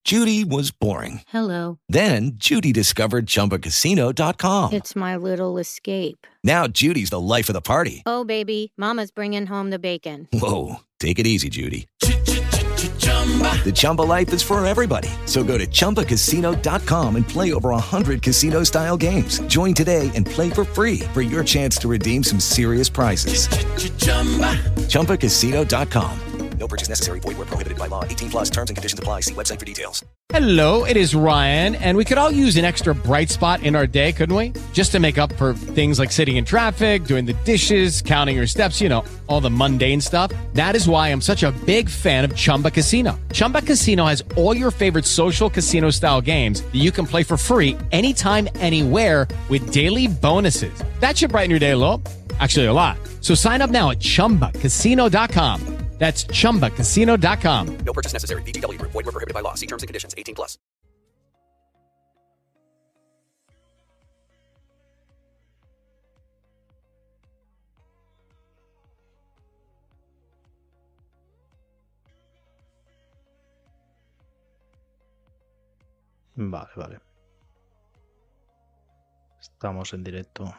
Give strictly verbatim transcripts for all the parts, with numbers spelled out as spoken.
Judy was boring. Hello. Then Judy discovered Chumba Casino dot com. It's my little escape. Now Judy's the life of the party. Oh, baby, mama's bringing home the bacon. Whoa, take it easy, Judy. The Chumba life is for everybody. So go to Chumba Casino dot com and play over one hundred casino-style games. Join today and play for free for your chance to redeem some serious prizes. Chumba Casino dot com. No purchase necessary. Void where prohibited by law. eighteen plus terms and conditions apply. See website for details. Hello, it is Ryan, and we could all use an extra bright spot in our day, couldn't we? Just to make up for things like sitting in traffic, doing the dishes, counting your steps, you know, all the mundane stuff. That is why I'm such a big fan of Chumba Casino. Chumba Casino has all your favorite social casino-style games that you can play for free anytime, anywhere with daily bonuses. That should brighten your day a little. Actually, a lot. So sign up now at Chumba Casino dot com. That's Chumba Casino dot com. No purchase necessary. V G W Group. Void where prohibited by law. See terms and conditions. eighteen plus. Vale, vale. Estamos en directo.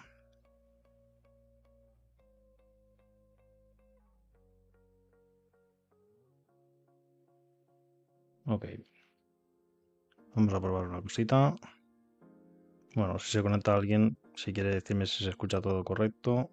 Ok. Vamos a probar una cosita. Bueno, si se conecta alguien, si quiere decirme si se escucha todo correcto.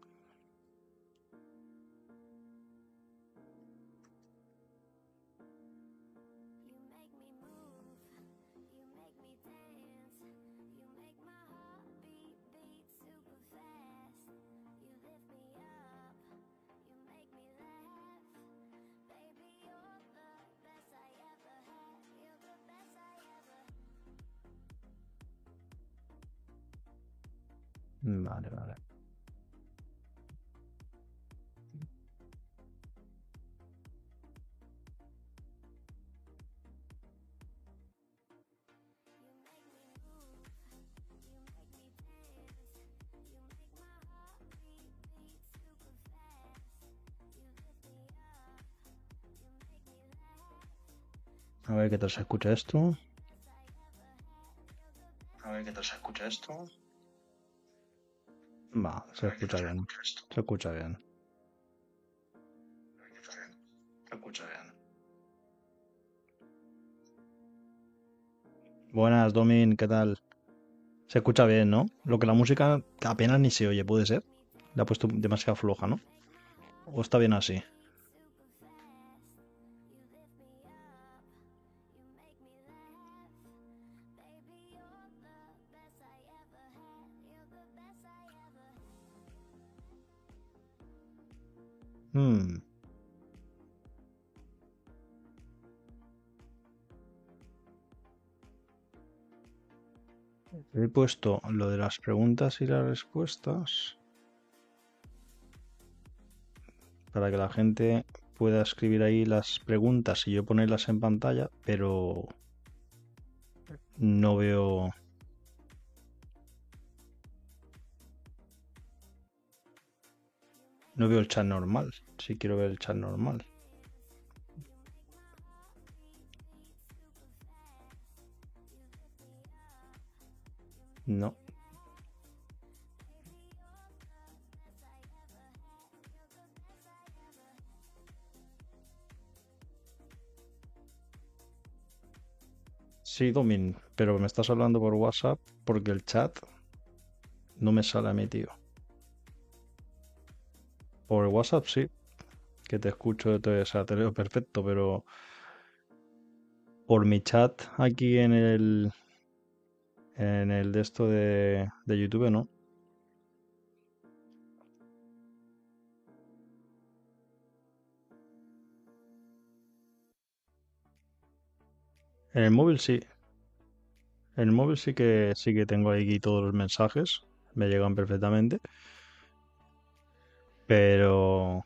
Vale, vale. A ver qué tal se escucha esto. A ver qué tal se escucha esto. Va, se escucha bien. Se escucha bien. Se escucha bien. Buenas, Domin, ¿qué tal? Se escucha bien, ¿no? Lo que la música apenas ni se oye, puede ser. La ha puesto demasiado floja, ¿no? ¿O está bien así? Hmm. He puesto lo de las preguntas y las respuestas para que la gente pueda escribir ahí las preguntas y yo ponerlas en pantalla, pero no veo... No veo el chat normal, si quiero ver el chat normal. No. Sí, Domin, pero me estás hablando por WhatsApp porque el chat no me sale a mí, tío. Por WhatsApp sí, que te escucho, te, o sea, te leo perfecto, pero por mi chat aquí en el en el de esto de, de YouTube, ¿no? En el móvil sí. En el móvil sí que sí que tengo aquí todos los mensajes, me llegan perfectamente. Pero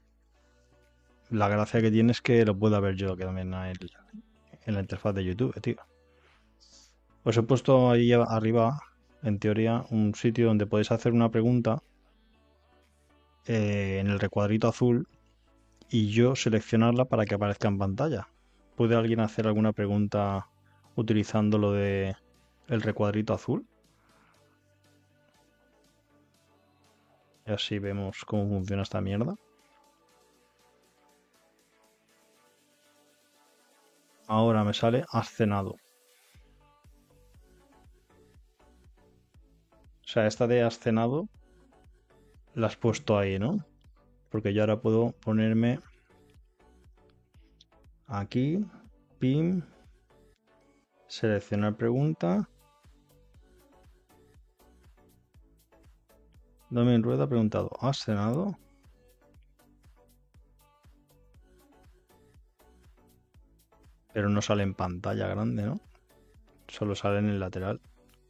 la gracia que tiene es que lo pueda ver yo que también en, el, en la interfaz de YouTube, tío. Os he puesto ahí arriba, en teoría, un sitio donde podéis hacer una pregunta eh, en el recuadrito azul y yo seleccionarla para que aparezca en pantalla. ¿Puede alguien hacer alguna pregunta utilizando lo de el recuadrito azul? Y así vemos cómo funciona esta mierda. Ahora me sale has cenado. O sea, esta de has cenado la has puesto ahí, ¿no? Porque yo ahora puedo ponerme aquí, pim, seleccionar pregunta. Domin Rueda ha preguntado, ¿has cenado? Pero no sale en pantalla grande, ¿no? Solo sale en el lateral.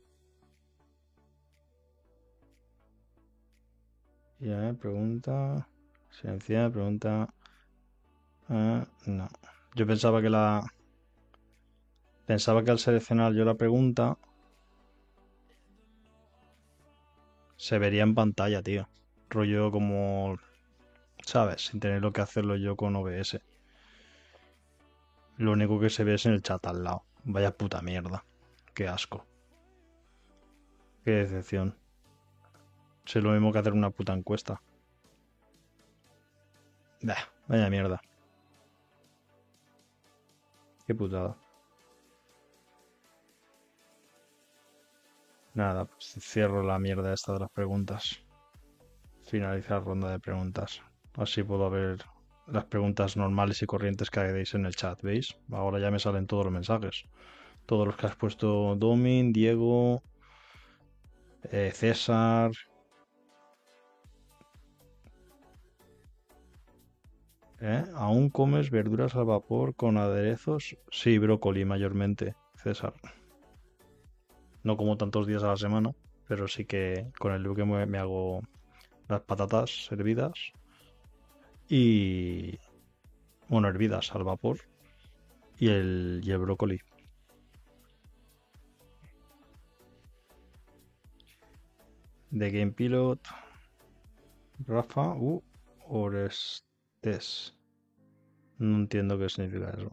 Y a ver, pregunta. Silenciar, pregunta. Ah, no. Yo pensaba que la. Pensaba que al seleccionar yo la pregunta. Se vería en pantalla, tío. Rollo como. ¿Sabes? Sin tener lo que hacerlo yo con O B S. Lo único que se ve es en el chat al lado. Vaya puta mierda. Qué asco. Qué decepción. Es lo mismo que hacer una puta encuesta. Bah, vaya mierda. Qué putada. Nada, pues cierro la mierda esta de las preguntas. Finalizar ronda de preguntas. Así puedo ver las preguntas normales y corrientes que hagáis en el chat, ¿veis? Ahora ya me salen todos los mensajes. Todos los que has puesto Domin, Diego, eh, César. ¿Eh? ¿Aún comes verduras al vapor con aderezos? Sí, brócoli mayormente, César. No como tantos días a la semana, pero sí que con el Luque me, me hago las patatas hervidas y... Bueno, hervidas al vapor y el, y el brócoli. De Game Pilot, Rafa, uh, Orestes. No entiendo qué significa eso.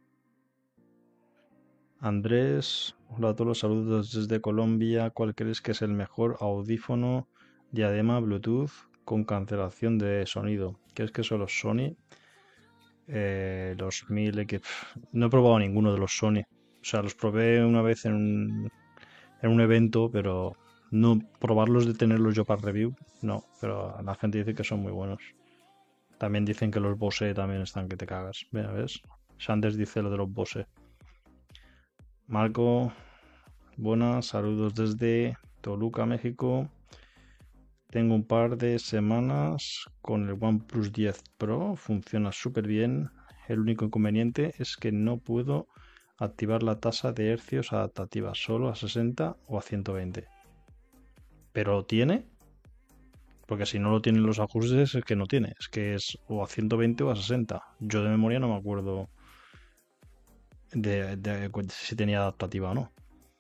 Andrés, hola a todos, los saludos desde Colombia. ¿Cuál crees que es el mejor audífono diadema Bluetooth con cancelación de sonido? ¿Crees que son los Sony? Eh, los mil X. No he probado ninguno de los Sony. O sea, los probé una vez en un, en un evento, pero no probarlos de tenerlos yo para review. No, pero la gente dice que son muy buenos. También dicen que los Bose también están que te cagas. Mira, ¿ves? Sanders dice lo de los Bose. Marco, buenas, saludos desde Toluca, México. Tengo un par de semanas con el OnePlus diez Pro, funciona súper bien. El único inconveniente es que no puedo activar la tasa de hercios adaptativa, solo a sesenta o a ciento veinte. ¿Pero lo tiene? Porque si no lo tienen los ajustes es que no tiene, es que es o a ciento veinte o a sesenta. Yo de memoria no me acuerdo de, de, de si tenía adaptativa o no.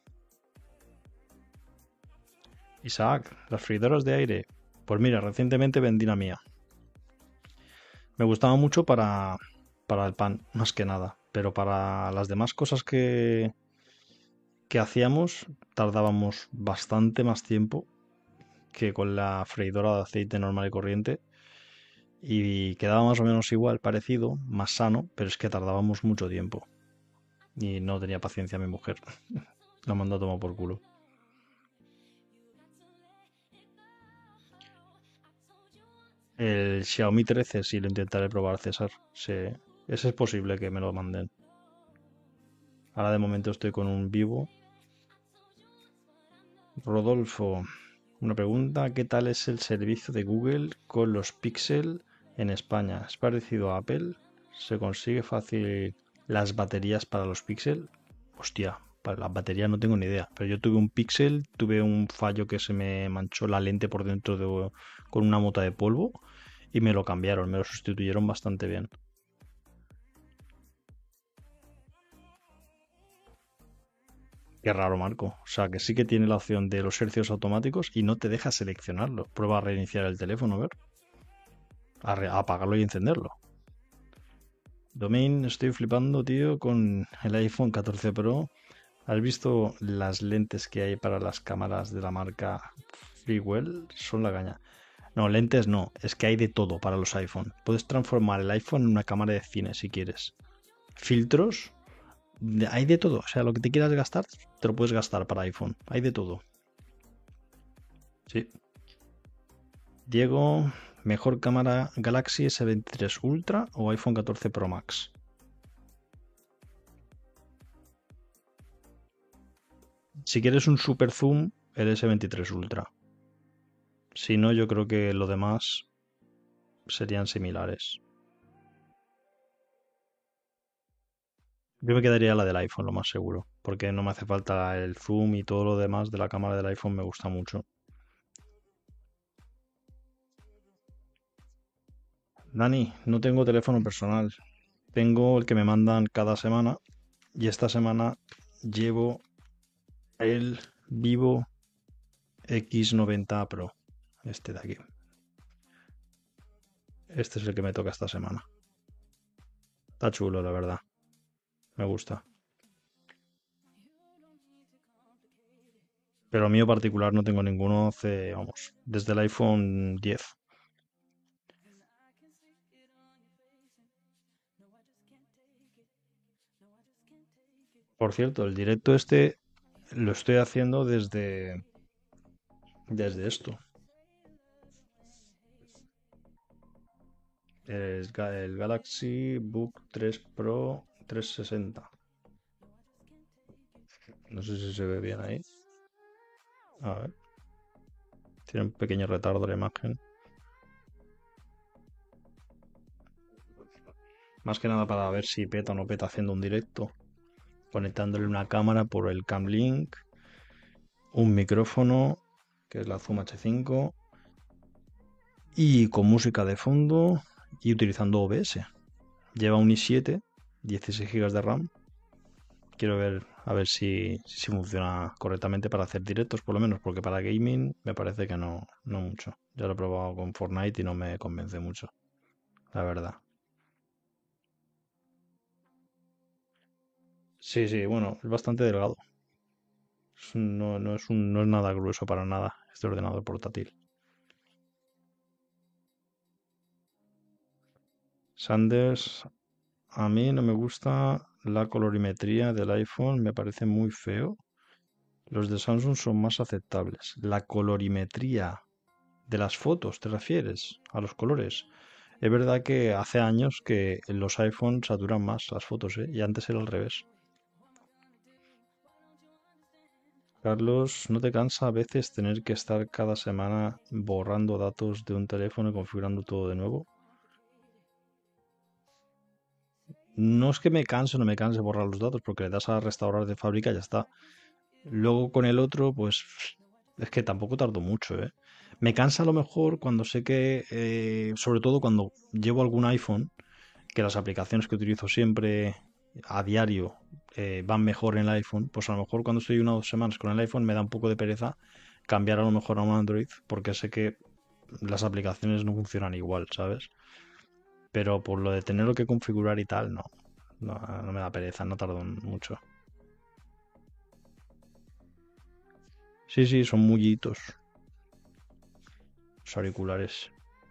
Isaac, las freidoras de aire. Pues mira, recientemente vendí la mía. Me gustaba mucho para, para el pan, más que nada. Pero para las demás cosas que, que hacíamos, tardábamos bastante más tiempo que con la freidora de aceite normal y corriente. Y quedaba más o menos igual, parecido, más sano, pero es que tardábamos mucho tiempo. Y no tenía paciencia mi mujer. La mandó a tomar por culo. El Xiaomi trece sí lo intentaré probar, César. Sí, ese es posible que me lo manden. Ahora de momento estoy con un Vivo. Rodolfo, una pregunta. ¿Qué tal es el servicio de Google con los Pixel en España? ¿Es parecido a Apple? ¿Se consigue fácil las baterías para los Pixel? Hostia, para las baterías no tengo ni idea. Pero yo tuve un Pixel, tuve un fallo que se me manchó la lente por dentro de, con una mota de polvo y me lo cambiaron, me lo sustituyeron bastante bien. Qué raro, Marco. O sea, que sí que tiene la opción de los hercios automáticos y no te deja seleccionarlo. Prueba a reiniciar el teléfono, a ver. A, re- a apagarlo y encenderlo. Domain, estoy flipando, tío, con el iPhone catorce Pro. ¿Has visto las lentes que hay para las cámaras de la marca Freewell? Son la caña. No, lentes no, es que hay de todo para los iPhone. Puedes transformar el iPhone en una cámara de cine si quieres. Filtros, de- hay de todo. O sea, lo que te quieras gastar, te lo puedes gastar para iPhone. Hay de todo. Sí. Diego, ¿mejor cámara Galaxy S veintitrés Ultra o iPhone catorce Pro Max? Si quieres un super zoom, el S veintitrés Ultra. Si no, yo creo que lo demás serían similares. Yo me quedaría la del iPhone, lo más seguro, porque no me hace falta el zoom y todo lo demás de la cámara del iPhone me gusta mucho. Dani, no tengo teléfono personal. Tengo el que me mandan cada semana y esta semana llevo el Vivo X noventa Pro, este de aquí. Este es el que me toca esta semana. Está chulo, la verdad. Me gusta. Pero mío particular no tengo ninguno hace, vamos, desde el iPhone diez. Por cierto, el directo este lo estoy haciendo desde, desde esto. El, Ga- el Galaxy Book tres Pro trescientos sesenta. No sé si se ve bien ahí. A ver. Tiene un pequeño retardo la imagen. Más que nada para ver si peta o no peta haciendo un directo. Conectándole una cámara por el Cam Link. Un micrófono, que es la Zoom H cinco. Y con música de fondo. Y utilizando O B S. Lleva un i siete, dieciséis gigas de RAM. Quiero ver a ver si, si funciona correctamente para hacer directos, por lo menos, porque para gaming me parece que no, no mucho. Ya lo he probado con Fortnite y no me convence mucho, la verdad. Sí, sí, bueno, es bastante delgado. Es un- No, no es un, no es nada grueso para nada este ordenador portátil. Sanders, a mí no me gusta la colorimetría del iPhone, me parece muy feo. Los de Samsung son más aceptables. La colorimetría de las fotos, ¿te refieres? A los colores. Es verdad que hace años que los iPhones saturan más las fotos, ¿eh? Y antes era al revés. Carlos, ¿no te cansa a veces tener que estar cada semana borrando datos de un teléfono y configurando todo de nuevo? No es que me canse o no me canse borrar los datos, porque le das a restaurar de fábrica y ya está. Luego con el otro, pues es que tampoco tardo mucho, ¿eh? Me cansa a lo mejor cuando sé que, eh, sobre todo cuando llevo algún iPhone, que las aplicaciones que utilizo siempre a diario eh, van mejor en el iPhone, pues a lo mejor cuando estoy una o dos semanas con el iPhone me da un poco de pereza cambiar a lo mejor a un Android, porque sé que las aplicaciones no funcionan igual, ¿sabes? Pero por lo de tenerlo que configurar y tal, no, no, no me da pereza, no tardo mucho. Sí, sí, son mullitos, los auriculares.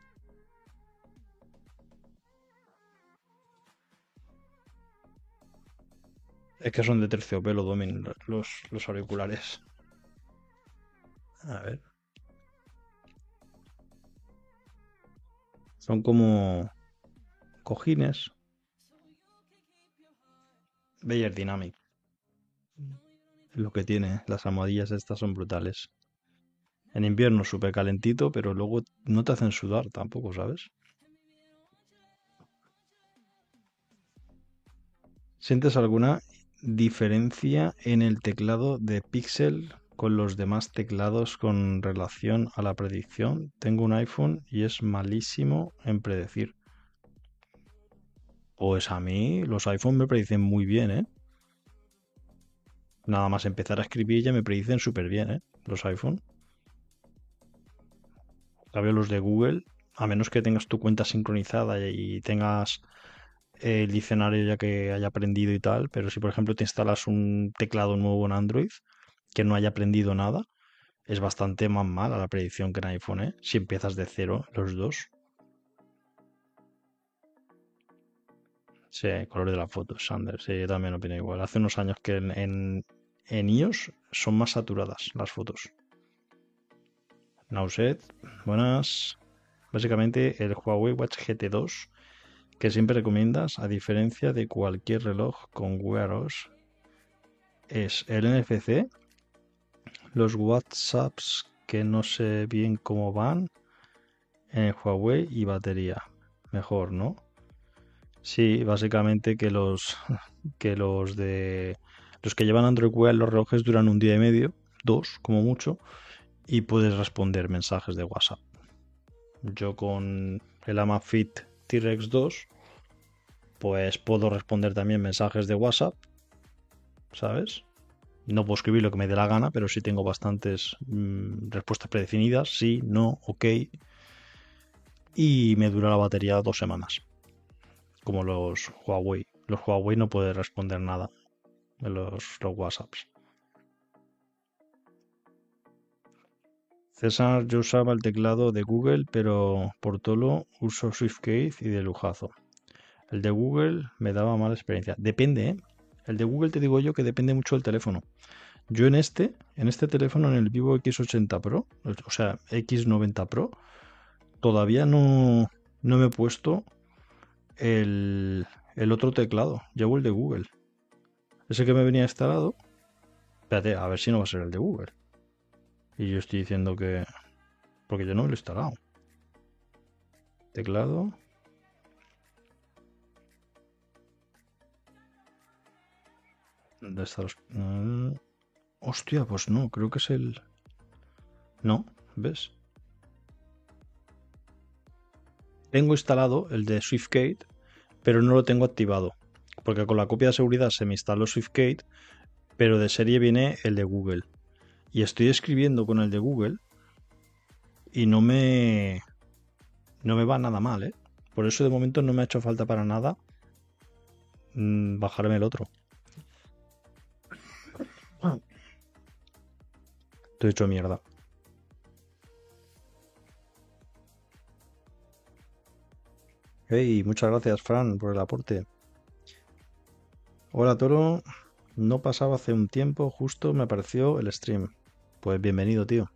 Es que son de terciopelo, Domin, los, los auriculares. A ver. Son como cojines. Beyer Dynamic. Es lo que tiene. Las almohadillas estas son brutales. En invierno súper calentito, pero luego no te hacen sudar tampoco, ¿sabes? ¿Sientes alguna diferencia en el teclado de Pixel con los demás teclados con relación a la predicción? Tengo un iPhone y es malísimo en predecir. Pues a mí los iPhone me predicen muy bien, ¿eh? Nada más empezar a escribir ya me predicen súper bien, ¿eh? Los iPhone. En cambio los de Google, a menos que tengas tu cuenta sincronizada y tengas el diccionario ya que haya aprendido y tal, pero si por ejemplo te instalas un teclado nuevo en Android que no haya aprendido nada, es bastante más mala la predicción que en iPhone, ¿eh? Si empiezas de cero los dos. Sí, color de la foto, Sander. Sí, yo también opino igual. Hace unos años que en, en, en iOS son más saturadas las fotos. Nauset, buenas. Básicamente el Huawei Watch G T dos que siempre recomiendas, a diferencia de cualquier reloj con Wear O S, es el N F C, los WhatsApps que no sé bien cómo van en el Huawei y batería. Mejor, ¿no? Sí, básicamente que los que los de los que llevan Android Wear los relojes duran un día y medio, dos como mucho, y puedes responder mensajes de WhatsApp. Yo con el Amazfit T-Rex dos pues puedo responder también mensajes de WhatsApp, ¿sabes? No puedo escribir lo que me dé la gana, pero sí tengo bastantes mmm, respuestas predefinidas, sí, no, ok, y me dura la batería dos semanas. Como los Huawei. Los Huawei no puede responder nada en los, los WhatsApps. César, yo usaba el teclado de Google, pero por todo uso SwiftKey y de lujazo. El de Google me daba mala experiencia. Depende, ¿eh? El de Google te digo yo que depende mucho del teléfono. Yo en este, en este teléfono, en el Vivo X ochenta Pro, o sea, X noventa Pro, todavía no, no me he puesto el, el otro teclado. Llevo el de Google. Ese que me venía instalado. Espérate, a ver si no va a ser el de Google. Y yo estoy diciendo que... Porque yo no me lo he instalado. Teclado. ¿Dónde está los...? Uh... Hostia, pues no, creo que es el... No, ¿ves? Tengo instalado el de SwiftKey, pero no lo tengo activado. Porque con la copia de seguridad se me instaló SwiftKey, pero de serie viene el de Google. Y estoy escribiendo con el de Google y no me no me va nada mal, ¿eh? Por eso de momento no me ha hecho falta para nada mmm, bajarme el otro. Estoy hecho mierda. Hey, muchas gracias, Fran, por el aporte. Hola, Toro. No pasaba hace un tiempo, justo me apareció el stream. Pues bienvenido, tío.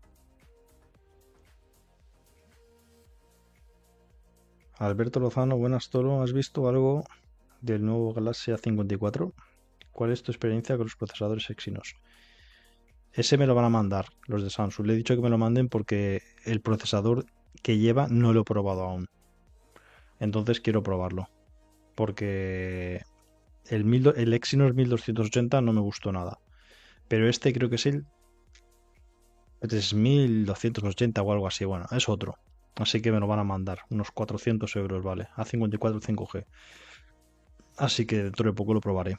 Alberto Lozano, buenas, Toro. ¿Has visto algo del nuevo Galaxy A cincuenta y cuatro? ¿Cuál es tu experiencia con los procesadores Exynos? Ese me lo van a mandar los de Samsung. Le he dicho que me lo manden porque el procesador que lleva no lo he probado aún. Entonces quiero probarlo. Porque el, mil, el Exynos mil doscientos ochenta no me gustó nada. Pero este creo que es el tres mil doscientos ochenta o algo así. Bueno, es otro. Así que me lo van a mandar. Unos cuatrocientos euros, vale. A cincuenta y cuatro cinco G. Así que dentro de poco lo probaré.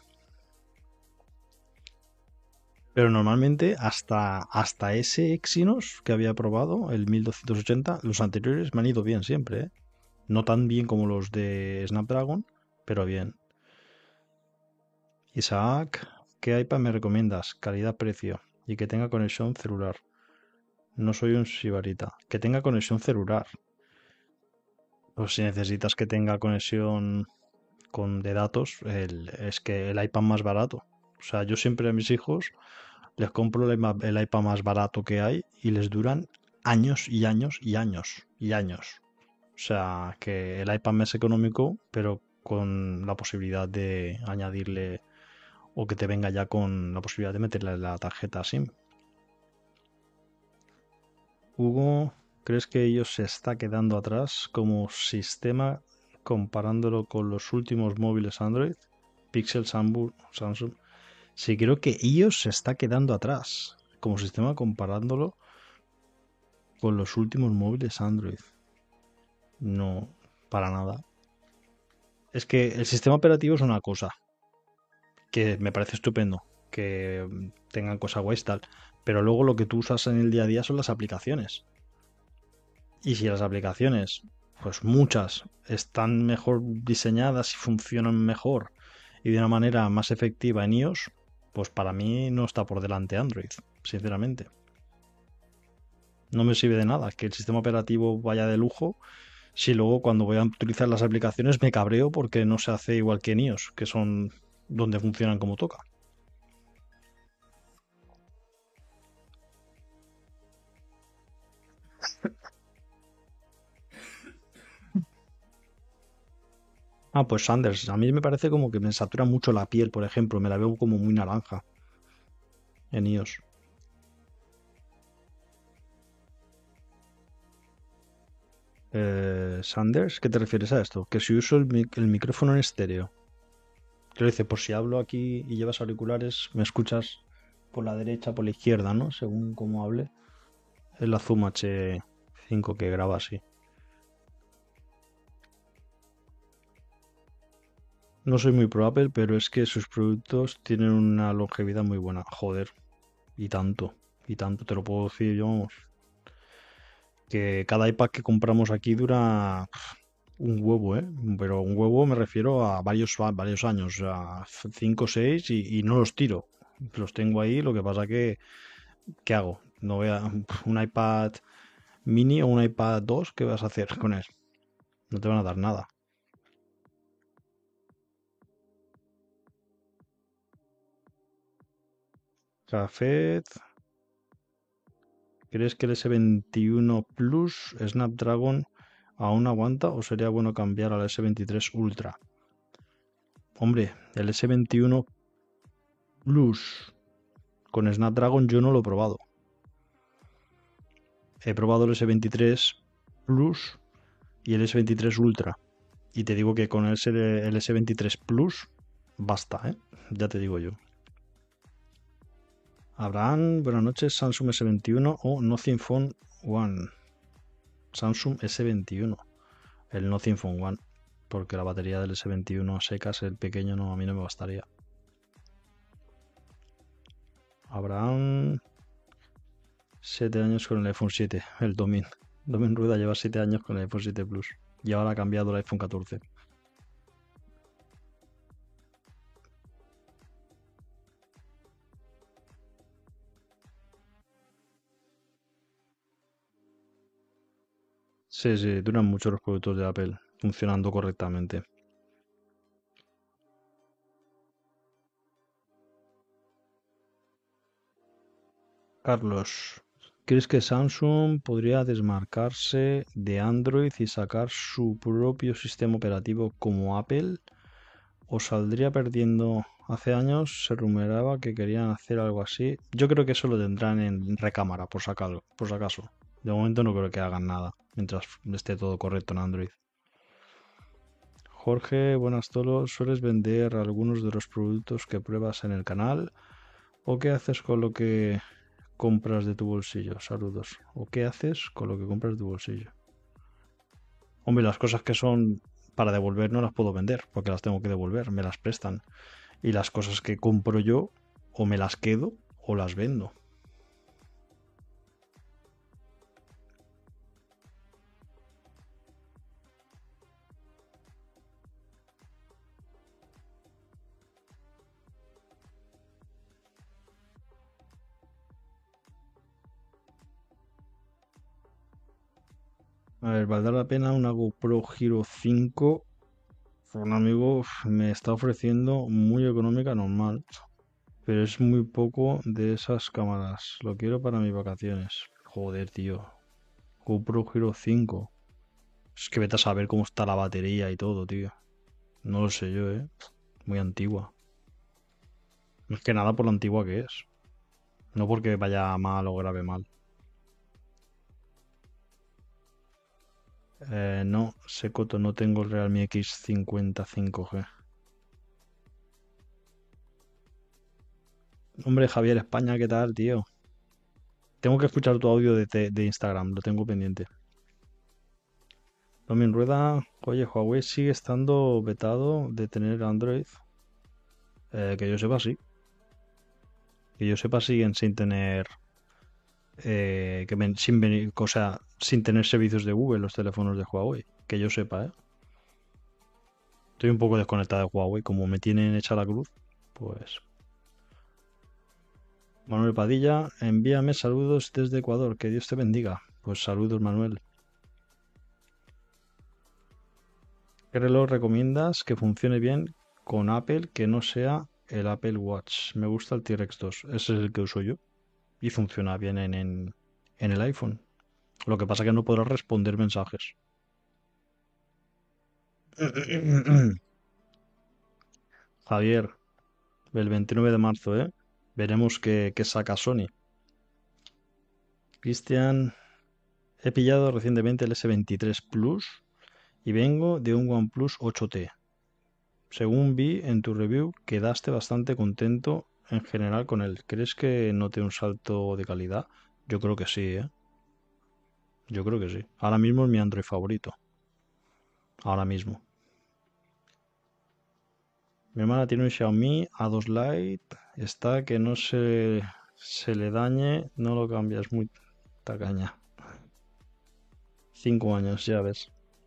Pero normalmente hasta, hasta ese Exynos que había probado, el mil doscientos ochenta, los anteriores me han ido bien siempre, ¿eh? No tan bien como los de Snapdragon, pero bien. Isaac, ¿qué iPad me recomiendas? Calidad-precio. Y que tenga conexión celular. No soy un sibarita. Que tenga conexión celular. Pues si necesitas que tenga conexión con de datos, el, es que el iPad más barato. O sea, yo siempre a mis hijos les compro el iPad, el iPad más barato que hay y les duran años y años y años y años. O sea, que el iPad más económico, pero con la posibilidad de añadirle o que te venga ya con la posibilidad de meterle la tarjeta SIM. Hugo, ¿crees que ellos se está quedando atrás como sistema comparándolo con los últimos móviles Android? Pixel, Samsung, Samsung. Sí, creo que iOS se está quedando atrás como sistema comparándolo con los últimos móviles Android. No, para nada. Es que el sistema operativo es una cosa que me parece estupendo, que tengan cosas guays tal, pero luego lo que tú usas en el día a día son las aplicaciones. Y si las aplicaciones pues muchas están mejor diseñadas y funcionan mejor y de una manera más efectiva en iOS, pues para mí no está por delante Android, sinceramente. No me sirve de nada que el sistema operativo vaya de lujo si luego cuando voy a utilizar las aplicaciones me cabreo porque no se hace igual que en iOS, que son donde funcionan como toca. Ah, pues Sanders, a mí me parece como que me satura mucho la piel, por ejemplo, me la veo como muy naranja en iOS. Eh, Sanders, ¿qué te refieres a esto? Que si uso el, mic- el micrófono en estéreo. Quiero decir, por si hablo aquí y llevas auriculares, me escuchas por la derecha, por la izquierda, ¿no? Según cómo hable. Es la Zoom H cinco que graba así. No soy muy pro Apple, pero es que sus productos tienen una longevidad muy buena. Joder, y tanto, y tanto, te lo puedo decir yo, vamos. Que cada iPad que compramos aquí dura pf, un huevo, ¿eh? Pero un huevo me refiero a varios, a varios años, a cinco o seis y, y no los tiro. Los tengo ahí, lo que pasa que, ¿qué hago? No voy a un iPad mini o un iPad dos, ¿qué vas a hacer con él? No te van a dar nada. Café, ¿crees que el S veintiuno Plus Snapdragon aún aguanta o sería bueno cambiar al S veintitrés Ultra? Hombre, el S veintiuno Plus con Snapdragon yo no lo he probado. He probado el S veintitrés Plus y el S veintitrés Ultra. Y te digo que con el S, el S veintitrés Plus basta, ¿eh? Ya te digo yo. Abraham, buenas noches, Samsung S veintiuno o Nothing Phone One. Samsung S veintiuno, el Nothing Phone One, porque la batería del S veintiuno a secas, el pequeño, no, a mí no me bastaría. Abraham, siete años con el iPhone siete, el Domin. Domin Rueda lleva siete años con el iPhone siete Plus y ahora ha cambiado el iPhone catorce. Sí, sí, duran mucho los productos de Apple funcionando correctamente. Carlos, ¿crees que Samsung podría desmarcarse de Android y sacar su propio sistema operativo como Apple? ¿O saldría perdiendo? Hace años se rumoreaba que querían hacer algo así. Yo creo que eso lo tendrán en recámara, por sacarlo, por si acaso. De momento no creo que hagan nada, mientras esté todo correcto en Android. Jorge, buenas todos. ¿Sueles vender algunos de los productos que pruebas en el canal? ¿O qué haces con lo que compras de tu bolsillo? Saludos. ¿O qué haces con lo que compras de tu bolsillo? Hombre, las cosas que son para devolver no las puedo vender, porque las tengo que devolver, me las prestan. Y las cosas que compro yo, o me las quedo o las vendo. A ver, ¿valdrá la pena una GoPro Hero cinco? Un amigo uf, me está ofreciendo muy económica normal, pero es muy poco de esas cámaras. Lo quiero para mis vacaciones. Joder, tío. GoPro Hero cinco. Es que vete a saber cómo está la batería y todo, tío. No lo sé yo, ¿eh? Muy antigua. No es que nada por lo antigua que es. No porque vaya mal o grave mal. Eh, no, Secoto, no tengo el Realme X cincuenta cinco G. Hombre, Javier España, ¿qué tal, tío? Tengo que escuchar tu audio de, te- de Instagram, lo tengo pendiente. Domin Rueda, oye, Huawei sigue estando vetado de tener Android. Eh, que yo sepa, sí. Que yo sepa, siguen sin tener eh, que ven, sin venir, o sea, sin tener servicios de Google los teléfonos de Huawei, que yo sepa, ¿eh? Estoy un poco desconectado de Huawei, como me tienen hecha la cruz, pues... Manuel Padilla, envíame saludos desde Ecuador, que Dios te bendiga. Pues saludos, Manuel. ¿Qué reloj recomiendas que funcione bien con Apple, que no sea el Apple Watch? Me gusta el T-Rex dos, ese es el que uso yo y funciona bien en, en, en el iPhone. Lo que pasa es que no podrás responder mensajes. Javier, el veintinueve de marzo, ¿eh? Veremos qué, qué saca Sony. Cristian, he pillado recientemente el ese veintitrés Plus y vengo de un OnePlus ocho T. Según vi en tu review, quedaste bastante contento en general con él. ¿Crees que note un salto de calidad? Yo creo que sí, ¿eh? Yo creo que sí. Ahora mismo es mi Android favorito. Ahora mismo. Mi hermana tiene un Xiaomi A dos Lite. Está que no se, se le dañe. No lo cambias. Muy tacaña. Cinco años, ya ves.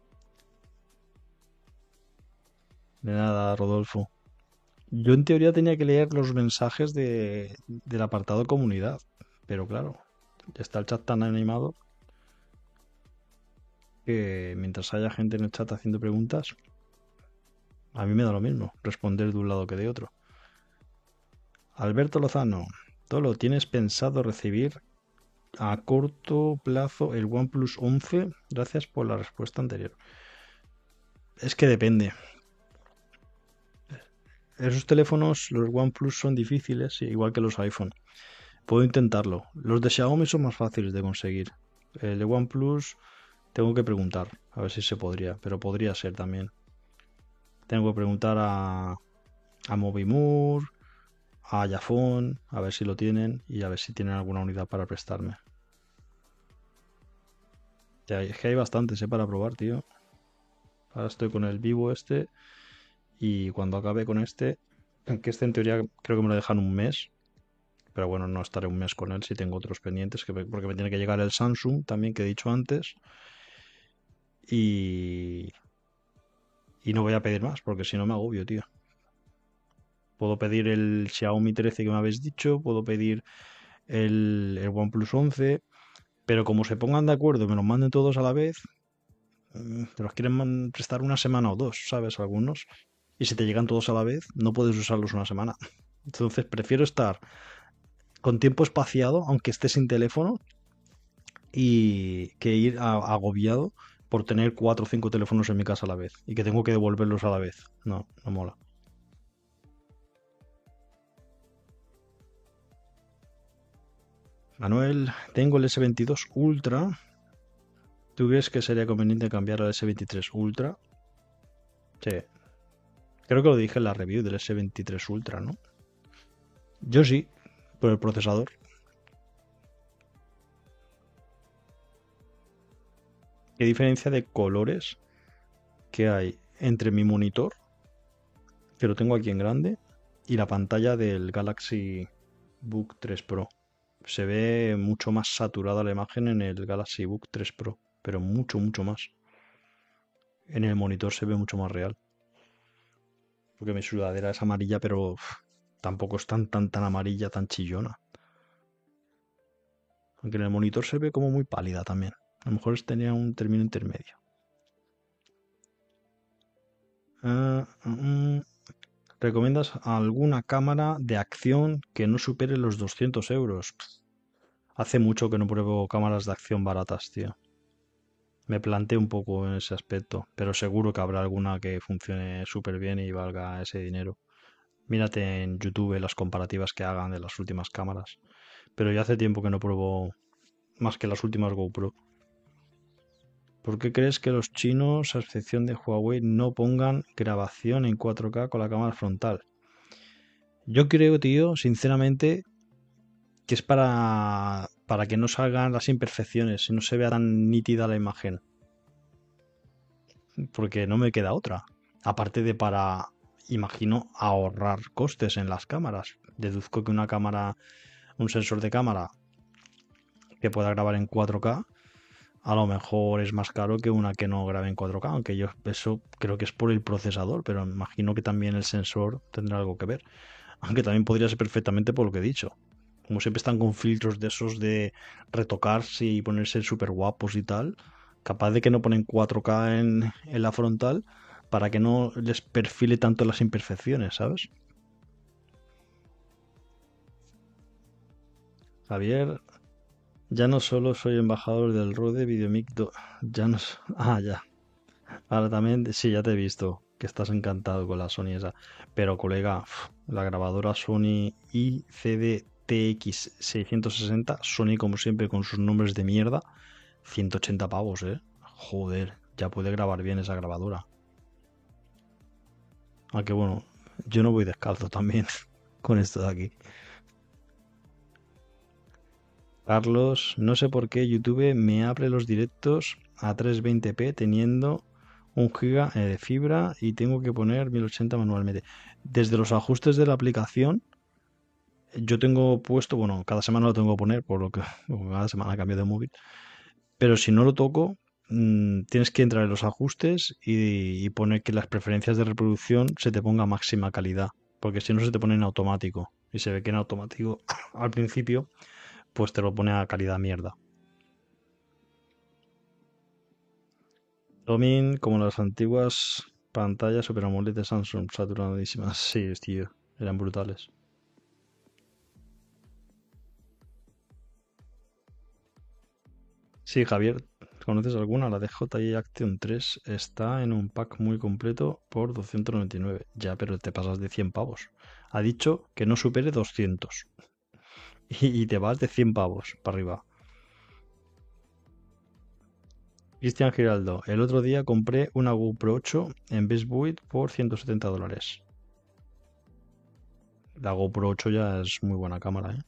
De nada, Rodolfo. Yo en teoría tenía que leer los mensajes de, del apartado comunidad. Pero claro, está el chat tan animado que mientras haya gente en el chat haciendo preguntas, a mí me da lo mismo responder de un lado que de otro. Alberto Lozano, Tolo, ¿tienes pensado recibir a corto plazo el OnePlus once? Gracias por la respuesta anterior. Es que depende. Esos teléfonos, los OnePlus, son difíciles, igual que los iPhone. Puedo intentarlo. Los de Xiaomi son más fáciles de conseguir. El de OnePlus tengo que preguntar, a ver si se podría, pero podría ser también. Tengo que preguntar a, a Movimur, a Yafón, a ver si lo tienen y a ver si tienen alguna unidad para prestarme. Ya, es que hay bastantes, ¿eh? Para probar, tío. Ahora estoy con el Vivo este y cuando acabe con este, que este en teoría creo que me lo dejan un mes, pero bueno, no estaré un mes con él si tengo otros pendientes, que me- porque me tiene que llegar el Samsung también que he dicho antes y, y no voy a pedir más porque si no me agobio, tío. Puedo pedir el Xiaomi trece que me habéis dicho, puedo pedir el, el OnePlus once, pero como se pongan de acuerdo y me los manden todos a la vez, mm, te los quieren man- prestar una semana o dos, ¿sabes? Algunos. Y si te llegan todos a la vez, no puedes usarlos una semana. Entonces prefiero estar con tiempo espaciado, aunque esté sin teléfono, y que ir a- agobiado por tener cuatro o cinco teléfonos en mi casa a la vez y que tengo que devolverlos a la vez. No, no mola. Manuel, tengo el ese veintidós Ultra. ¿Tú crees que sería conveniente cambiar al ese veintitrés Ultra? Sí. Creo que lo dije en la review del ese veintitrés Ultra, ¿no? Yo sí, por el procesador. ¿Qué diferencia de colores que hay entre mi monitor, que lo tengo aquí en grande, y la pantalla del Galaxy Book tres Pro? Se ve mucho más saturada la imagen en el Galaxy Book tres Pro, pero mucho, mucho más. En el monitor se ve mucho más real. Porque mi sudadera es amarilla, pero uf, tampoco es tan, tan, tan amarilla, tan chillona. Aunque en el monitor se ve como muy pálida también. A lo mejor tenía un término intermedio. Ah, mm, ¿recomiendas alguna cámara de acción que no supere los doscientos euros? Hace mucho que no pruebo cámaras de acción baratas, tío. Me planteo un poco en ese aspecto, pero seguro que habrá alguna que funcione súper bien y valga ese dinero. Mírate en YouTube las comparativas que hagan de las últimas cámaras. Pero ya hace tiempo que no pruebo más que las últimas GoPro. ¿Por qué crees que los chinos, a excepción de Huawei, no pongan grabación en cuatro K con la cámara frontal? Yo creo, tío, sinceramente, que es para, para que no salgan las imperfecciones y no se vea tan nítida la imagen. Porque no me queda otra. Aparte de para, imagino, ahorrar costes en las cámaras. Deduzco que una cámara, un sensor de cámara que pueda grabar en cuatro K, a lo mejor es más caro que una que no grabe en cuatro K, aunque yo eso creo que es por el procesador, pero imagino que también el sensor tendrá algo que ver. Aunque también podría ser perfectamente por lo que he dicho. Como siempre están con filtros de esos de retocarse y ponerse súper guapos y tal, capaz de que no ponen cuatro K en, en la frontal para que no les perfile tanto las imperfecciones, ¿sabes? Javier, ya no solo soy embajador del Rode Videomic dos, ya no... s- Ah, ya. Ahora también, sí, ya te he visto que estás encantado con la Sony esa. Pero, colega, uf, la grabadora Sony I C D T X seiscientos sesenta, Sony como siempre con sus nombres de mierda, ciento ochenta pavos, ¿eh? Joder, ya puede grabar bien esa grabadora. Aunque bueno, yo no voy descalzo también con esto de aquí. Carlos, no sé por qué YouTube me abre los directos a trescientos veinte p teniendo un giga eh, de fibra y tengo que poner mil ochenta manualmente. Desde los ajustes de la aplicación, yo tengo puesto, bueno, cada semana lo tengo que poner, por lo que porque cada semana cambio de móvil, pero si no lo toco, mm, tienes que entrar en los ajustes y, y poner que las preferencias de reproducción se te ponga a máxima calidad, porque si no se te pone en automático y se ve que en automático al principio pues te lo pone a calidad mierda. Roaming como las antiguas pantallas Super AMOLED de Samsung, saturadísimas. Sí, tío, eran brutales. Sí, Javier, ¿conoces alguna? La D J I Action tres está en un pack muy completo por doscientos noventa y nueve. Ya, pero te pasas de cien pavos. Ha dicho que no supere doscientos. Y, y te vas de cien pavos para arriba. Cristian Giraldo, el otro día compré una GoPro ocho en Best Buy por ciento setenta dólares. La GoPro ocho ya es muy buena cámara, ¿eh?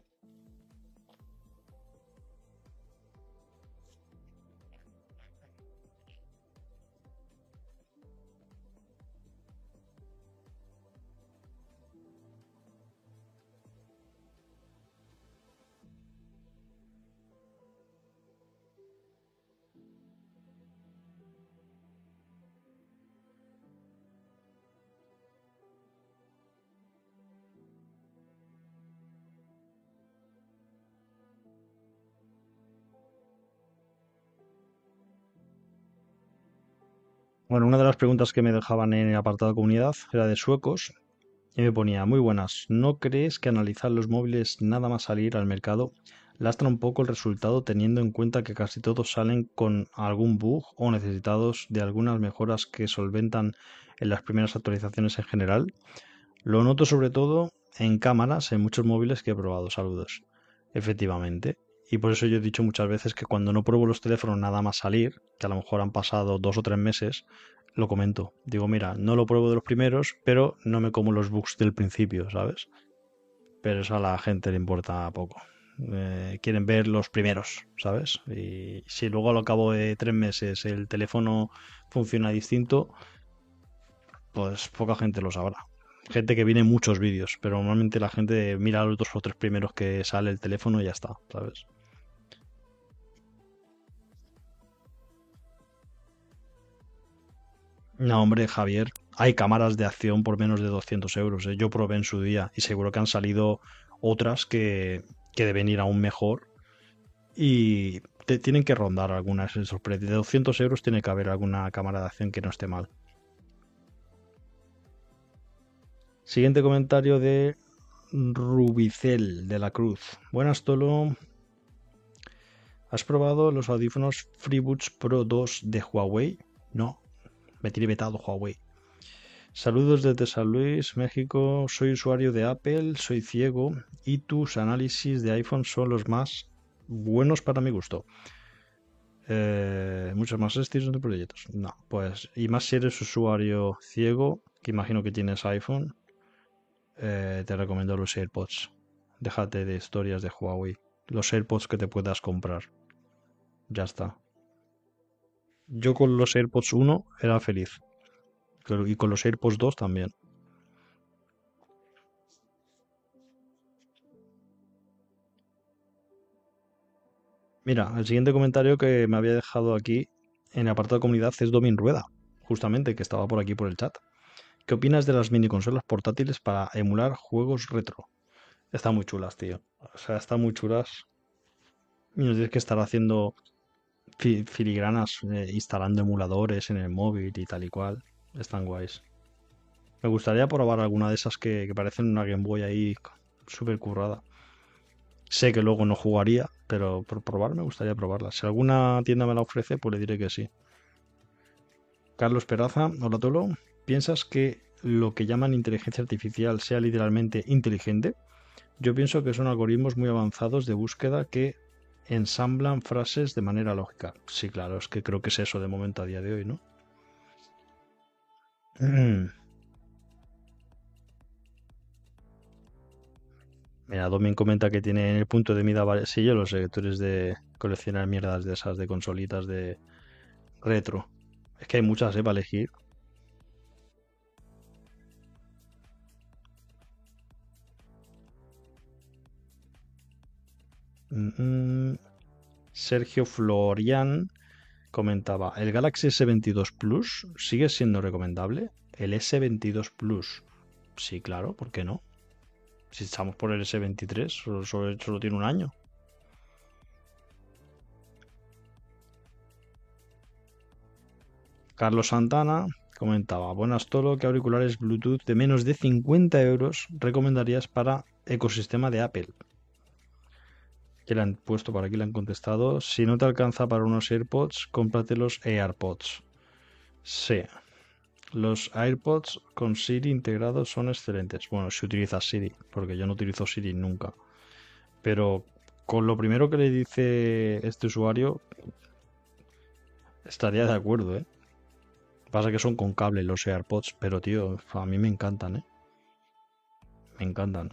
Bueno, una de las preguntas que me dejaban en el apartado comunidad era de suecos y me ponía, muy buenas, ¿no crees que analizar los móviles nada más salir al mercado lastra un poco el resultado teniendo en cuenta que casi todos salen con algún bug o necesitados de algunas mejoras que solventan en las primeras actualizaciones en general? Lo noto sobre todo en cámaras en muchos móviles que he probado. Saludos. Efectivamente. Y por eso yo he dicho muchas veces que cuando no pruebo los teléfonos nada más salir, que a lo mejor han pasado dos o tres meses, lo comento. Digo, mira, no lo pruebo de los primeros, pero no me como los bugs del principio, ¿sabes? Pero eso a la gente le importa poco. Eh, quieren ver los primeros, ¿sabes? Y si luego al cabo de tres meses el teléfono funciona distinto, pues poca gente lo sabrá. Gente que viene en muchos vídeos, pero normalmente la gente mira los dos o tres primeros que sale el teléfono y ya está, ¿sabes? No, hombre, Javier, hay cámaras de acción por menos de doscientos euros, ¿eh? Yo probé en su día y seguro que han salido otras que, que deben ir aún mejor y te tienen que rondar algunas esos precios. De doscientos euros tiene que haber alguna cámara de acción que no esté mal. Siguiente comentario de Rubicel de la Cruz. Buenas, Tolo. ¿Has probado los audífonos FreeBuds Pro dos de Huawei? No, me tiene vetado Huawei. Saludos desde San Luis, México. Soy usuario de Apple, soy ciego y tus análisis de iPhone son los más buenos para mi gusto. Eh, muchos más estilos de proyectos. No, pues, y más si eres usuario ciego, que imagino que tienes iPhone, eh, te recomiendo los AirPods. Déjate de historias de Huawei. Los AirPods que te puedas comprar. Ya está. Yo con los AirPods uno era feliz. Y con los AirPods dos también. Mira, el siguiente comentario que me había dejado aquí en el apartado de comunidad es Domin Rueda, justamente, que estaba por aquí por el chat. ¿Qué opinas de las mini consolas portátiles para emular juegos retro? Están muy chulas, tío. O sea, están muy chulas. Y no tienes que estar haciendo fi- filigranas, eh, instalando emuladores en el móvil y tal y cual. Están guays. Me gustaría probar alguna de esas que, que parecen una Game Boy ahí súper currada. Sé que luego no jugaría, pero por probar me gustaría probarla. Si alguna tienda me la ofrece, pues le diré que sí. Carlos Peraza, hola Tolo. ¿Piensas que lo que llaman inteligencia artificial sea literalmente inteligente? Yo pienso que son algoritmos muy avanzados de búsqueda que ensamblan frases de manera lógica. Sí, claro, es que creo que es eso de momento a día de hoy, ¿no? Mira, Domin comenta que tiene en el punto de mira varias. Sí, yo lo sé, tú eres de coleccionar mierdas de esas, de consolitas de retro. Es que hay muchas, ¿eh? Para elegir. Mm, mm. Sergio Florian comentaba, ¿el Galaxy S veintidós Plus sigue siendo recomendable? El S veintidós Plus. Sí, claro, ¿por qué no? Si estamos por el S veintitrés, solo, solo- solo tiene un año. Carlos Santana comentaba, buenas Tolo, ¿qué auriculares Bluetooth de menos de cincuenta euros recomendarías para ecosistema de Apple? Que le han puesto por aquí, le han contestado, si no te alcanza para unos AirPods, cómprate los AirPods. Sí, los AirPods con Siri integrados son excelentes. Bueno, si utilizas Siri, porque yo no utilizo Siri nunca. Pero con lo primero que le dice este usuario, estaría de acuerdo, ¿eh? Pasa que son con cable los AirPods, pero tío, a mí me encantan, ¿eh? Me encantan.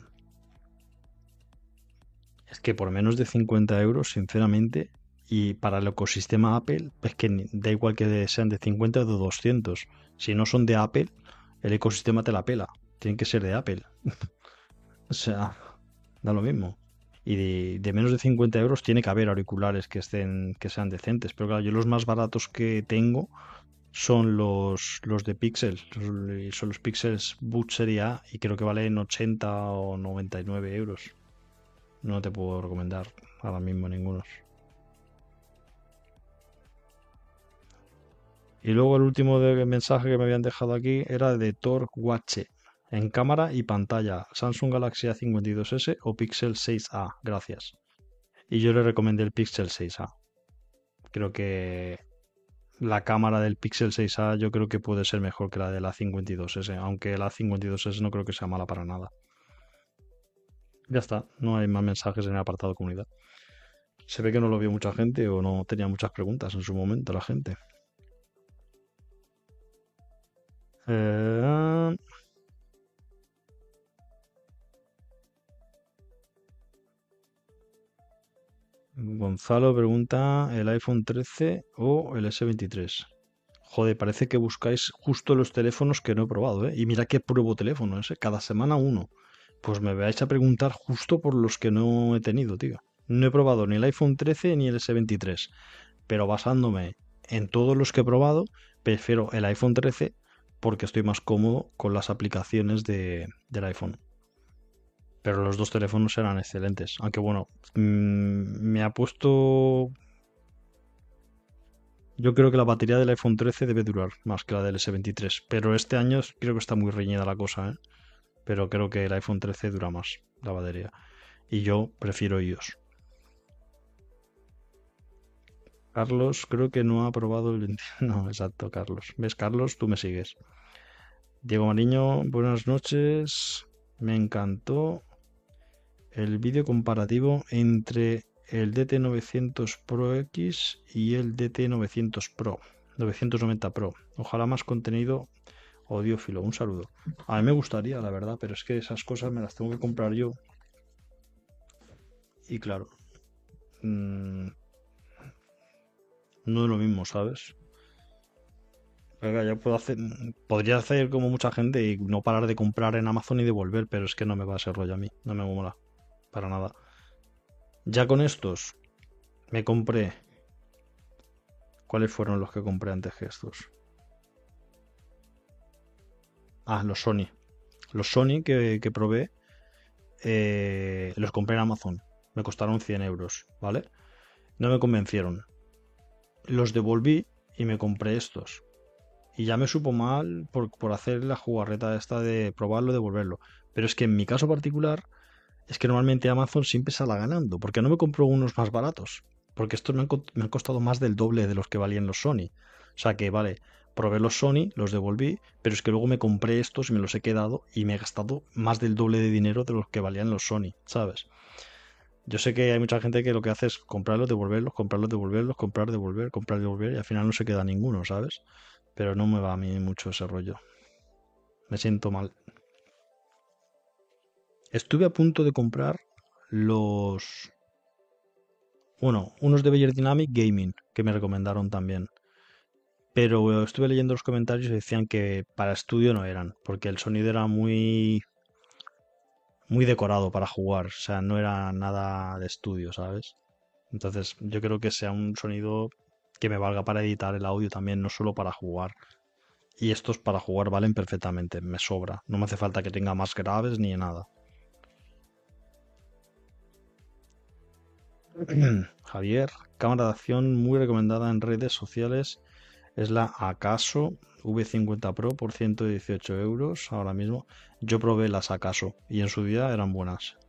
Es que por menos de cincuenta euros, sinceramente, y para el ecosistema Apple, es que ni- da igual que sean de cincuenta o de doscientos. Si no son de Apple, el ecosistema te la pela. Tienen que ser de Apple. O sea, da lo mismo. Y de, de menos de cincuenta euros tiene que haber auriculares que estén, que sean decentes. Pero claro, yo los más baratos que tengo son los, los de Pixel. Los- Son los Pixels Boot Serie A y creo que valen ochenta o noventa y nueve euros. No te puedo recomendar ahora mismo ninguno. Y luego el último de- mensaje que me habían dejado aquí era de Tor Guache. En cámara y pantalla, Samsung Galaxy A cincuenta y dos ese o Pixel seis A. Gracias. Y yo le recomendé el Pixel seis A. Creo que la cámara del Pixel seis A yo creo que puede ser mejor que la de la cincuenta y dos ese, aunque la cincuenta y dos ese no creo que sea mala para nada. Ya está, no hay más mensajes en el apartado comunidad. Se ve que no lo vio mucha gente o no tenía muchas preguntas en su momento la gente. Eh, Gonzalo pregunta el iPhone trece o el ese veintitrés. Joder, parece que buscáis justo los teléfonos que no he probado, ¿eh? Y mira que pruebo teléfonos, ¿eh? Cada semana uno. Pues me vais a preguntar justo por los que no he tenido, tío. No he probado ni el iPhone trece ni el ese veintitrés. Pero basándome en todos los que he probado, prefiero el iPhone trece porque estoy más cómodo con las aplicaciones de, del iPhone. Pero los dos teléfonos eran excelentes. Aunque bueno, mmm, me ha puesto... Yo creo que la batería del iPhone trece debe durar más que la del ese veintitrés. Pero este año creo que está muy reñida la cosa, ¿eh? Pero creo que el iPhone trece dura más la batería. Y yo prefiero iOS. Carlos creo que no ha probado el veintiuno. No, exacto, Carlos. ¿Ves, Carlos? Tú me sigues. Diego Mariño, buenas noches. Me encantó el vídeo comparativo entre el D T novecientos Pro X y el D T novecientos Pro. novecientos noventa Pro. Ojalá más contenido audiófilo. Un saludo. A mí me gustaría, la verdad, pero es que esas cosas me las tengo que comprar yo. Y claro, mmm, no es lo mismo, ¿sabes? Venga, ya puedo hacer, podría hacer como mucha gente y no parar de comprar en Amazon y devolver, pero es que no me va a ser rollo a mí, no me mola, para nada. Ya con estos, me compré... ¿Cuáles fueron los que compré antes que estos? Ah, los Sony. Los Sony que, que probé, eh, los compré en Amazon. Me costaron cien euros, ¿vale? No me convencieron. Los devolví y me compré estos. Y ya me supo mal por, por hacer la jugarreta esta de probarlo y devolverlo. Pero es que en mi caso particular, es que normalmente Amazon siempre sale ganando. Porque no me compro unos más baratos. Porque estos me han, me han costado más del doble de los que valían los Sony. O sea que, vale, probé los Sony, los devolví, pero es que luego me compré estos y me los he quedado y me he gastado más del doble de dinero de los que valían los Sony, ¿sabes? Yo sé que hay mucha gente que lo que hace es comprarlos, devolverlos, comprarlos, devolverlos, comprar, devolver, comprar, devolver y al final no se queda ninguno, ¿sabes? Pero no me va a mí mucho ese rollo. Me siento mal. Estuve a punto de comprar los... Bueno, unos de Beyer Dynamic Gaming, que me recomendaron también. Pero estuve leyendo los comentarios y decían que para estudio no eran, porque el sonido era muy... muy decorado para jugar, o sea, no era nada de estudio, ¿sabes? Entonces yo creo que sea un sonido que me valga para editar el audio también, no solo para jugar. Y estos para jugar valen perfectamente, me sobra. No me hace falta que tenga más graves ni nada. Javier, cámara de acción muy recomendada en redes sociales es la Acaso V cincuenta Pro por ciento dieciocho euros ahora mismo. Yo probé las Acaso y en su día eran buenas.